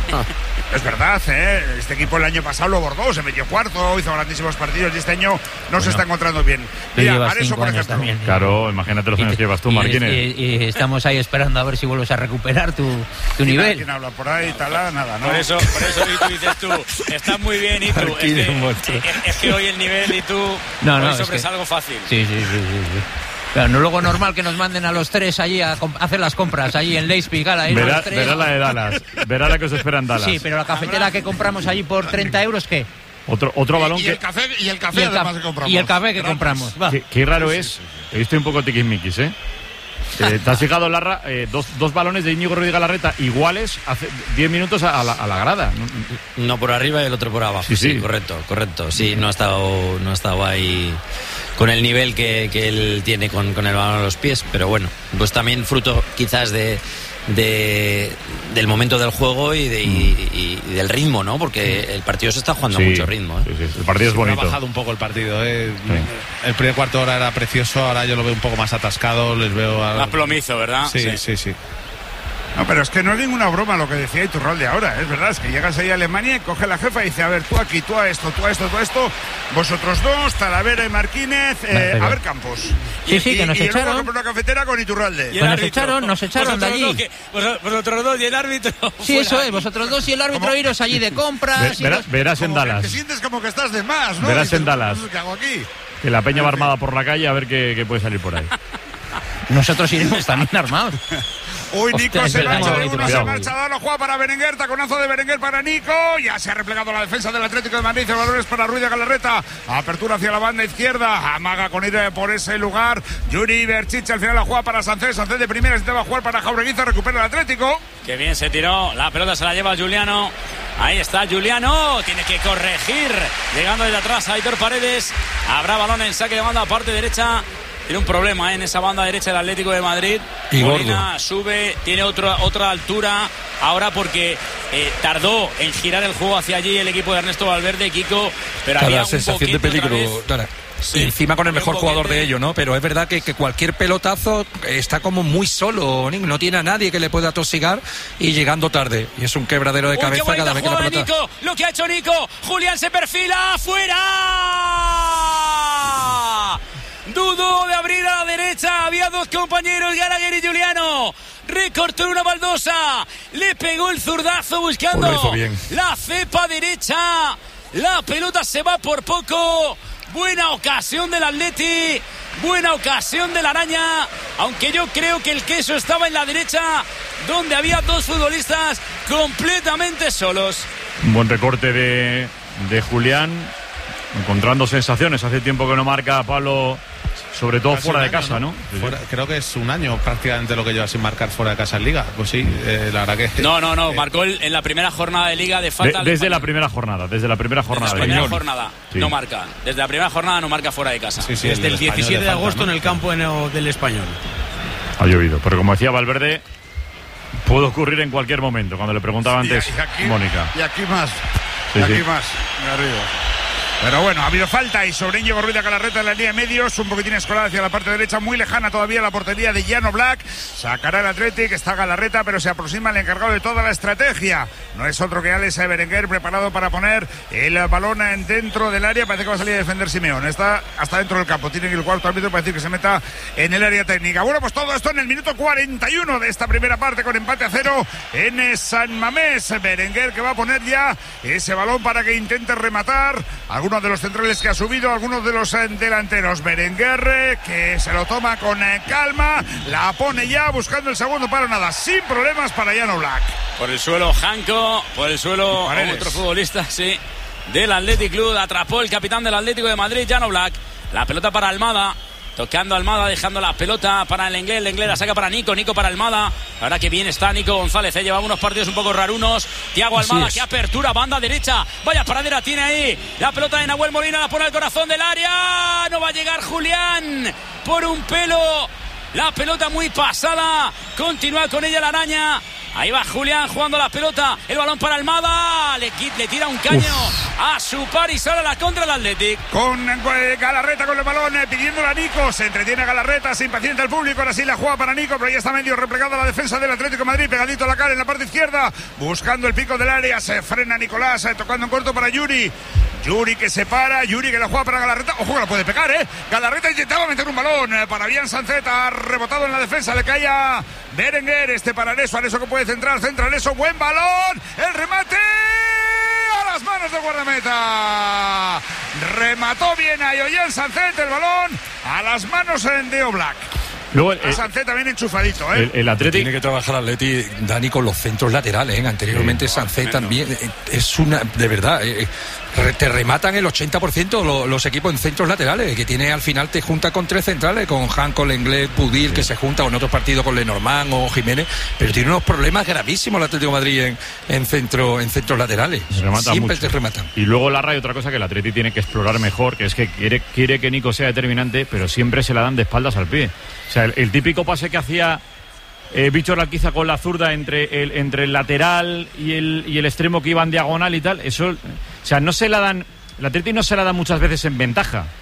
Es verdad, ¿eh? Este equipo el año pasado lo bordó, se metió cuarto, hizo grandísimos partidos y este año no se está encontrando bien. Tú Mira, llevas Areso, cinco por años ejemplo. también. Claro, imagínate los años que llevas tú, Y- Marquínez. Y, y estamos ahí esperando a ver si vuelves a recuperar tu, tu ¿Quién- nivel. ¿Quién habla por ahí? Talá, nada, ¿no? Por eso, por eso y tú dices tú, estás muy bien y tú. Es Marquínez, que, monstruo. es- es que hoy el nivel y tú, No, hoy no, es sobres que- algo fácil. Sí, sí, sí, sí, sí. Pero no luego normal que nos manden a los tres allí a comp- a hacer las compras allí en Leipzig, gala, ahí Verá, los tres. verá la de Dallas, verá la que os espera en Dallas. Sí, pero la cafetera que compramos allí por treinta euros, ¿qué? Otro, otro balón Y que... el café, y el Y café el, ca- además que compramos. y el café que Gratis. compramos. Va. Qué, qué raro es, he visto un poco tiquismiquis, ¿eh? Eh, ¿Te has fijado, Larra? Eh, dos, dos balones de Íñigo Rodríguez Larreta iguales hace diez minutos a, a la, a la grada. Uno por arriba y el otro por abajo. Sí, Sí, sí. correcto, correcto. Sí, no ha estado, no ha estado ahí con el nivel que, que él tiene con, con el balón a los pies, pero bueno, pues también fruto quizás de, de del momento del juego y, de, y, y del ritmo, ¿no? Porque el partido se está jugando a Sí, mucho ritmo. ¿eh? sí, sí, el partido es Sí, pero bonito. ha bajado un poco el partido. ¿eh? El primer cuarto de hora era precioso, ahora yo lo veo un poco más atascado. Les veo a... Más plomizo, ¿verdad? Sí, sí, sí. No, pero es que no es ninguna broma lo que decía Iturralde ahora, es verdad, es que llegas ahí a Alemania y coge la jefa y dice, a ver, tú aquí, tú a esto, tú a esto, tú a esto, vosotros dos, Talavera y Martínez, eh, a ver Campos. Sí, sí, y, que nos y echaron. luego una cafetera con Iturralde. Pues nos echaron, nos echaron de allí. Dos, que, vosotros dos y el árbitro. Sí, eso es, vosotros dos y el árbitro ¿Cómo? iros allí de compras. Ver, los... Verás en Dallas. Te sientes como que estás de más, ¿no? Verás en Dallas. ¿Qué hago aquí? Que la peña va armada por la calle a ver qué, qué puede salir por ahí. Nosotros iremos también armados. Uy, Nico Hostia, se verdad, marcha de uno, cuidado. se marcha Dalo, juega para Berenguer, taconazo de Berenguer para Nico, ya se ha replegado la defensa del Atlético de Madrid, el balón es para Ruiz de Galarreta, apertura hacia la banda izquierda, amaga con ir por ese lugar, Yuri Berchiche al final la juega para Sánchez, Sánchez de primera, se va a jugar para Jaureguiza, recupera el Atlético. Qué bien se tiró, la pelota se la lleva Juliano, ahí está Juliano, tiene que corregir, llegando desde atrás a Aitor Paredes, habrá balón en saque de banda, parte derecha. Tiene un problema ¿eh? en esa banda derecha del Atlético de Madrid. Y Molina gordo. sube, tiene otra otra altura ahora porque eh, tardó en girar el juego hacia allí el equipo de Ernesto Valverde, Kiko, pero Cada había un sensación de poquito peligro, otra vez. Dara. Sí, y encima con el mejor jugador boquete. de ellos, ¿no? Pero es verdad que, que cualquier pelotazo está como muy solo, Nick. No tiene a nadie que le pueda atosigar y llegando tarde. Y es un quebradero de Uy, cabeza qué cada vez que la jugada de pelota... Nico, lo que ha hecho Nico, Julián se perfila, ¡fuera! Dudó de abrir a la derecha, había dos compañeros, Gallagher y Juliano. Recortó una baldosa, le pegó el zurdazo buscando Pues lo hizo bien. la cepa derecha. La pelota se va por poco. Buena ocasión del Atleti, buena ocasión de la Araña, aunque yo creo que el queso estaba en la derecha, donde había dos futbolistas completamente solos. Un buen recorte de, de Julián, encontrando sensaciones. Hace tiempo que no marca Pablo, sobre todo Casi fuera un de año, casa, ¿no? ¿no? Fuera, creo que es un año prácticamente lo que lleva sin marcar fuera de casa en Liga. Pues sí, eh, la verdad que... No, no, no, eh, marcó el, en la primera jornada de Liga de falta. De, desde la primera jornada, desde la primera jornada. Desde la primera de jornada Sí. no marca. Desde la primera jornada no marca fuera de casa. Sí, sí, Desde el, el diecisiete de falta, agosto ¿no? en el campo en- del Español. Ha llovido, pero como decía Valverde, puede ocurrir en cualquier momento, cuando le preguntaba antes y aquí, Mónica. Y aquí más, Sí, y aquí sí. más, de arriba. Pero bueno, ha habido falta y sobre Íñigo Ruiz de Galarreta en la línea de medios, un poquitín escolada hacia la parte derecha, muy lejana todavía la portería de Llano Black. Sacará el Athletic, está Galarreta, pero se aproxima el encargado de toda la estrategia. No es otro que Alex Berenguer, preparado para poner el balón en dentro del área. Parece que va a salir a defender Simeón. Está hasta dentro del campo. Tiene que ir el cuarto árbitro para decir que se meta en el área técnica. Bueno, pues todo esto en el minuto cuarenta y uno de esta primera parte con empate a cero en San Mamés. Berenguer que va a poner ya ese balón para que intente rematar algunos de los centrales que ha subido, algunos de los eh, delanteros. Berenguer eh, que se lo toma con eh, calma, la pone ya buscando el segundo palo, nada, sin problemas para Llano Black. Por el suelo Janco, por el suelo Paredes. otro futbolista, sí, del Athletic Club. Atrapó el capitán del Atlético de Madrid, Llano Black. La pelota para Almada. Tocando Almada, dejando la pelota para el Inglés. El Inglés la saca para Nico, Nico para Almada. Ahora que bien está Nico González, ¿eh? Lleva unos partidos un poco rarunos. Thiago Almada, qué apertura, banda derecha. Vaya paradera tiene ahí. La pelota de Nahuel Molina, la pone al corazón del área. No va a llegar Julián por un pelo. La pelota muy pasada. Continúa con ella la Araña. Ahí va Julián jugando la pelota. El balón para Almada. Le, le tira un caño Uf. a su par y sale a la contra el Athletic. Con eh, Galarreta con el balón, eh, pidiéndole a Nico. Se entretiene Galarreta, se impacienta el público. Ahora sí la juega para Nico, pero ya está medio replegada la defensa del Atlético de Madrid. Pegadito a la cara en la parte izquierda. Buscando el pico del área. Se frena Nicolás, eh, tocando en corto para Yuri. Yuri que se para, Yuri que la juega para Galarreta. Ojo, que la puede pegar, ¿eh? Galarreta intentaba meter un balón eh, para Bian Sanceta. Ha rebotado en la defensa, le cae a Berenguer. Este para Areso, Areso que puede centrar, centra Areso, buen balón. El remate a las manos del guardameta. Remató bien a Yoyan Sanceta el balón a las manos de Oblak. Luego el, a Sanceta bien enchufadito, ¿eh? El, el Atlético tiene que trabajar Atleti, Dani, con los centros laterales, ¿eh? Anteriormente sí, Sancet también eh, es una, de verdad, eh, te rematan el ochenta por ciento los, los equipos en centros laterales, que tiene al final te junta con tres centrales, con Janco, Lenglet, Pudil, sí. que se junta, o en otros partidos con Lenormand o Jiménez, pero tiene unos problemas gravísimos el Atlético de Madrid en, en, centro, en centros laterales. Siempre mucho. te rematan. Y luego Larra hay otra cosa que el Atleti tiene que explorar mejor, que es que quiere, quiere que Nico sea determinante, pero siempre se la dan de espaldas al pie. O sea, el, el típico pase que hacía eh, Víctor Alquiza con la zurda entre el, entre el lateral y el, y el extremo que iba en diagonal y tal, eso, o sea, no se la dan, el Atleti no se la da muchas veces en ventaja.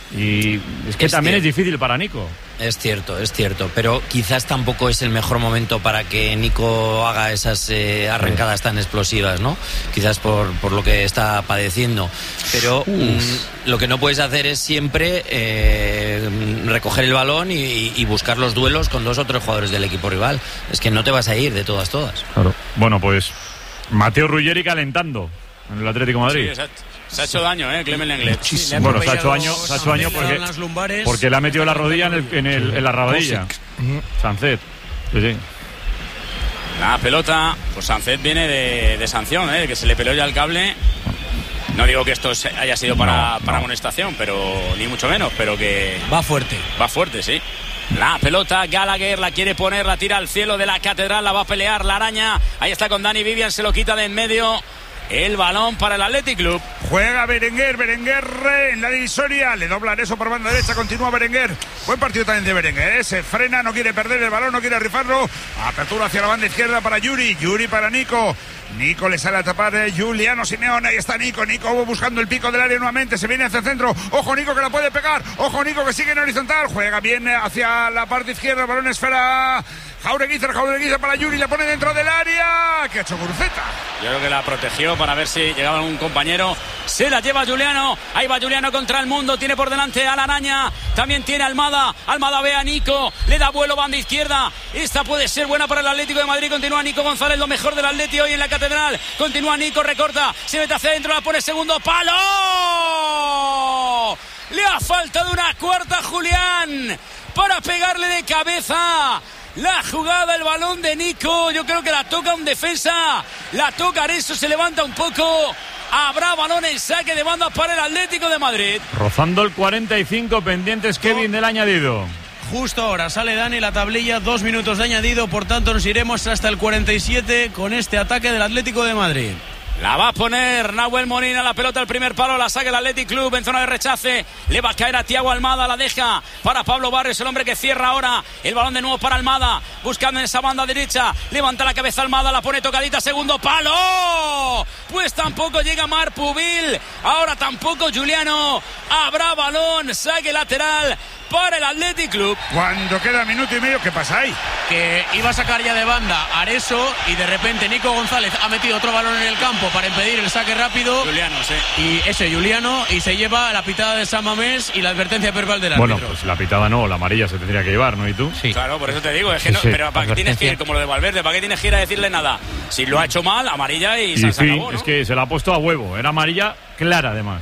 Y es que es también cierto. es difícil para Nico. Es cierto, es cierto, pero quizás tampoco es el mejor momento para que Nico haga esas eh, arrancadas tan explosivas, ¿no? Quizás por, por lo que está padeciendo. Pero mm, lo que no puedes hacer es siempre eh, recoger el balón y, y buscar los duelos con dos o tres jugadores del equipo rival. Es que no te vas a ir de todas, todas. Claro. Bueno, pues Mateo Ruggeri calentando en el Atlético de Madrid. Sí, exacto. Se ha hecho daño, ¿eh? Clement Lenglet. Sí, bueno, se ha hecho daño, se ha hecho daño porque, porque le ha metido la rodilla en, el, en, el, en la rabadilla. Sancet. Sí, sí. La pelota, pues Sancet viene de, de sanción, ¿eh? Que se le peló ya el cable. No digo que esto haya sido para, no, no. para amonestación, pero ni mucho menos, pero que... Va fuerte. Va fuerte, sí. La pelota, Gallagher la quiere poner, la tira al cielo de la catedral, la va a pelear la araña. Ahí está con Dani Vivian, se lo quita de en medio. El balón para el Athletic Club. Juega Berenguer, Berenguer en la divisoria. Le doblan eso por banda derecha, continúa Berenguer. Buen partido también de Berenguer, ¿eh? Se frena, no quiere perder el balón, no quiere rifarlo. Apertura hacia la banda izquierda para Yuri, Yuri para Nico. Nico le sale a tapar eh, Giuliano Simeone. Ahí está Nico, Nico buscando el pico del área nuevamente. Se viene hacia el centro. Ojo Nico que la puede pegar. Ojo Nico que sigue en horizontal. Juega bien hacia la parte izquierda. El balón esfera. Jaureguizar, Jaureguizar para Yuri. La pone dentro del área. ¿Qué ha hecho Guruceta? Yo creo que la protegió para ver si llegaba un compañero. Se la lleva Giuliano. Ahí va Giuliano contra el mundo. Tiene por delante a la araña. También tiene Almada. Almada ve a Nico. Le da vuelo banda izquierda. Esta puede ser buena para el Atlético de Madrid. Continúa Nico González, lo mejor del Atlético hoy en la catedral. Continúa Nico, recorta. Se mete hacia adentro, la pone segundo palo. Le ha faltado una cuarta a Julián para pegarle de cabeza. La jugada, el balón de Nico, yo creo que la toca un defensa, la toca Areso, se levanta un poco, habrá balón en saque de banda para el Atlético de Madrid. Rozando el cuarenta y cinco, pendientes Kevin del añadido. Justo ahora sale Dani la tablilla, dos minutos de añadido, por tanto nos iremos hasta el cuarenta y siete con este ataque del Atlético de Madrid. La va a poner Nahuel Molina, la pelota al primer palo, la saca el Athletic Club en zona de rechace, le va a caer a Thiago Almada, la deja para Pablo Barrios, el hombre que cierra ahora, el balón de nuevo para Almada, buscando en esa banda derecha, levanta la cabeza Almada, la pone tocadita, segundo palo, pues tampoco llega Marc Pubil, ahora tampoco Giuliano, habrá balón, saque lateral para el Athletic Club. Cuando queda minuto y medio, ¿qué pasa ahí? Que iba a sacar ya de banda Areso y de repente Nico González ha metido otro balón en el campo para impedir el saque rápido. Giuliano, sí. Y ese Giuliano, y se lleva la pitada de San Mamés y la advertencia verbal del árbitro. Bueno, pues la pitada no, la amarilla se tendría que llevar, ¿no? ¿Y tú? Sí. Claro, por eso te digo, es que no, sí, pero ¿para qué tienes que ir como lo de Valverde? ¿Para qué tienes que ir a decirle nada? Si lo ha hecho mal, amarilla y, y se, sí, se acabó, ¿no? Es que se la ha puesto a huevo, era amarilla clara además.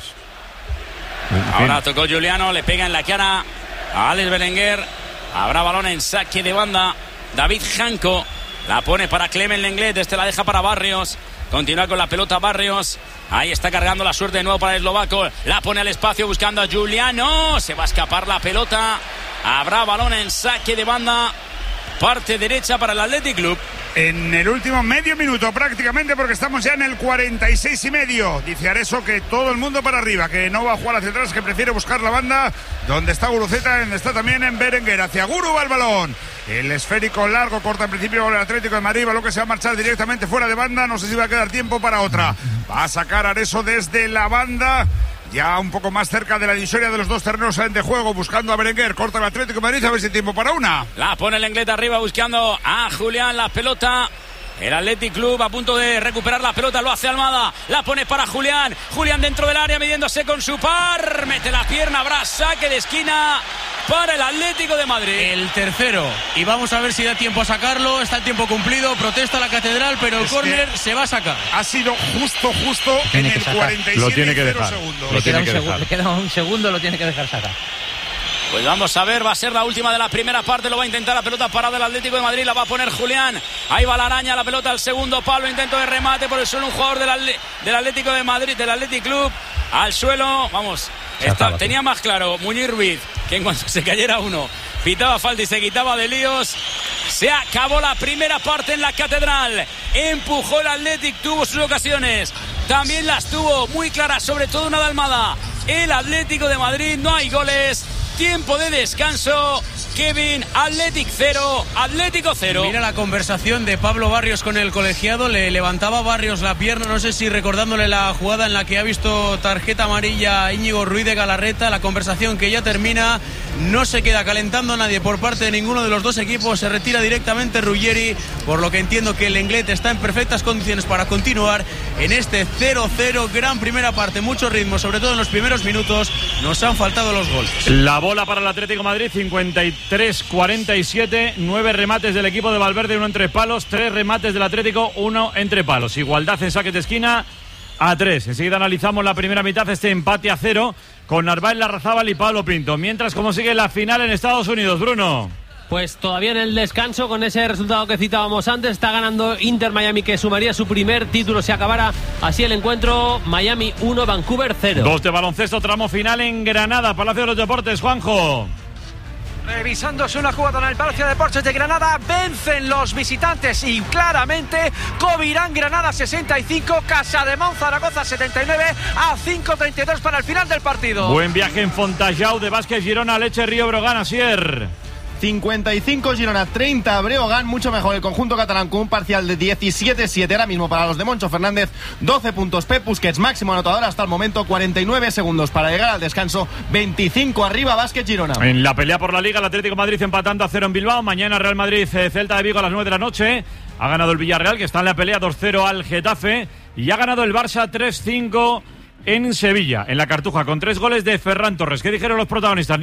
Ahora tocó Giuliano, le pega en la cara a Alex Berenguer. Habrá balón en saque de banda. David Janco la pone para Clement Lenglet. Este la deja para Barrios. Continúa con la pelota Barrios. Ahí está cargando la suerte de nuevo para el eslovaco. La pone al espacio buscando a Giuliano. Se va a escapar la pelota. Habrá balón en saque de banda. Parte derecha para el Athletic Club. En el último medio minuto prácticamente, porque estamos ya en el cuarenta y seis y medio. Dice Areso que todo el mundo para arriba, que no va a jugar hacia atrás, que prefiere buscar la banda donde está Guruceta, donde está también en Berenguer. Hacia Guru va el balón. El esférico largo corta en principio el Atlético de Madrid, balón que se va a marchar directamente fuera de banda. No sé si va a quedar tiempo para otra. Va a sacar Areso desde la banda. Ya un poco más cerca de la divisoria de los dos terrenos de juego, buscando a Berenguer, corta el Atlético de Madrid, a ver si hay tiempo para una. La pone el Lenglet arriba buscando a Julián, la pelota. El Athletic Club a punto de recuperar la pelota, lo hace Almada, la pone para Julián, Julián dentro del área midiéndose con su par, mete la pierna, habrá saque de esquina para el Atlético de Madrid. El tercero, y vamos a ver si da tiempo a sacarlo, está el tiempo cumplido, protesta la catedral, pero el córner se va a sacar. Ha sido justo, justo tiene en el cuarenta y siete. Lo tiene que dejar. Segundos. Le, queda un segu- le queda un segundo, lo tiene que dejar sacar. Pues vamos a ver, va a ser la última de la primera parte, lo va a intentar la pelota parada del Atlético de Madrid, la va a poner Julián, ahí va la araña, la pelota al segundo palo, intento de remate por el suelo, un jugador del, Atle- del Atlético de Madrid, del Athletic Club, al suelo, vamos, está, tenía más claro Muñiz Ruiz, que en cuanto se cayera uno, pitaba falta y se quitaba de líos. Se acabó la primera parte en la catedral, empujó el Athletic, tuvo sus ocasiones, también las tuvo muy claras, sobre todo una de Almada, el Atlético de Madrid, no hay goles. Tiempo de descanso Kevin, Athletic cero, Atlético cero. Mira la conversación de Pablo Barrios con el colegiado, le levantaba Barrios la pierna, no sé si recordándole la jugada en la que ha visto tarjeta amarilla Íñigo Ruiz de Galarreta, la conversación que ya termina, no se queda calentando nadie por parte de ninguno de los dos equipos, se retira directamente Ruggeri, por lo que entiendo que el Lenglet está en perfectas condiciones para continuar en este cero cero, gran primera parte, mucho ritmo, sobre todo en los primeros minutos, nos han faltado los goles. La bola para el Atlético de Madrid, cincuenta y tres cuarenta y siete, nueve remates del equipo de Valverde, uno entre palos, tres remates del Atlético, uno entre palos, igualdad en saques de esquina a tres. Enseguida analizamos la primera mitad, este empate a cero con Narváez, Larrazábal y Pablo Pinto. Mientras, ¿cómo sigue la final en Estados Unidos, Bruno? Pues todavía en el descanso, con ese resultado que citábamos antes, está ganando Inter Miami, que sumaría su primer título si acabara así el encuentro. Miami uno, Vancouver cero. Dos de baloncesto, tramo final en Granada, Palacio de los Deportes, Juanjo. Revisándose una jugada en el Palacio de Deportes de Granada, vencen los visitantes y claramente Covirán Granada sesenta y cinco, Casademont Zaragoza setenta y nueve a cinco treinta y dos para el final del partido. Buen viaje en Fontajau de Vázquez Girona, Leche Río Brogan, Asier. cincuenta y cinco Girona, treinta Breogán, mucho mejor el conjunto catalán con un parcial de diecisiete siete ahora mismo para los de Moncho Fernández, doce puntos Pep Busquets, máximo anotador hasta el momento, cuarenta y nueve segundos para llegar al descanso, veinticinco arriba Vázquez Girona. En la pelea por la Liga, el Atlético de Madrid empatando a cero en Bilbao, mañana Real Madrid, eh, Celta de Vigo a las nueve de la noche, ha ganado el Villarreal que está en la pelea dos cero al Getafe y ha ganado el Barça tres cinco en Sevilla, en la Cartuja, con tres goles de Ferran Torres. ¿Qué dijeron los protagonistas?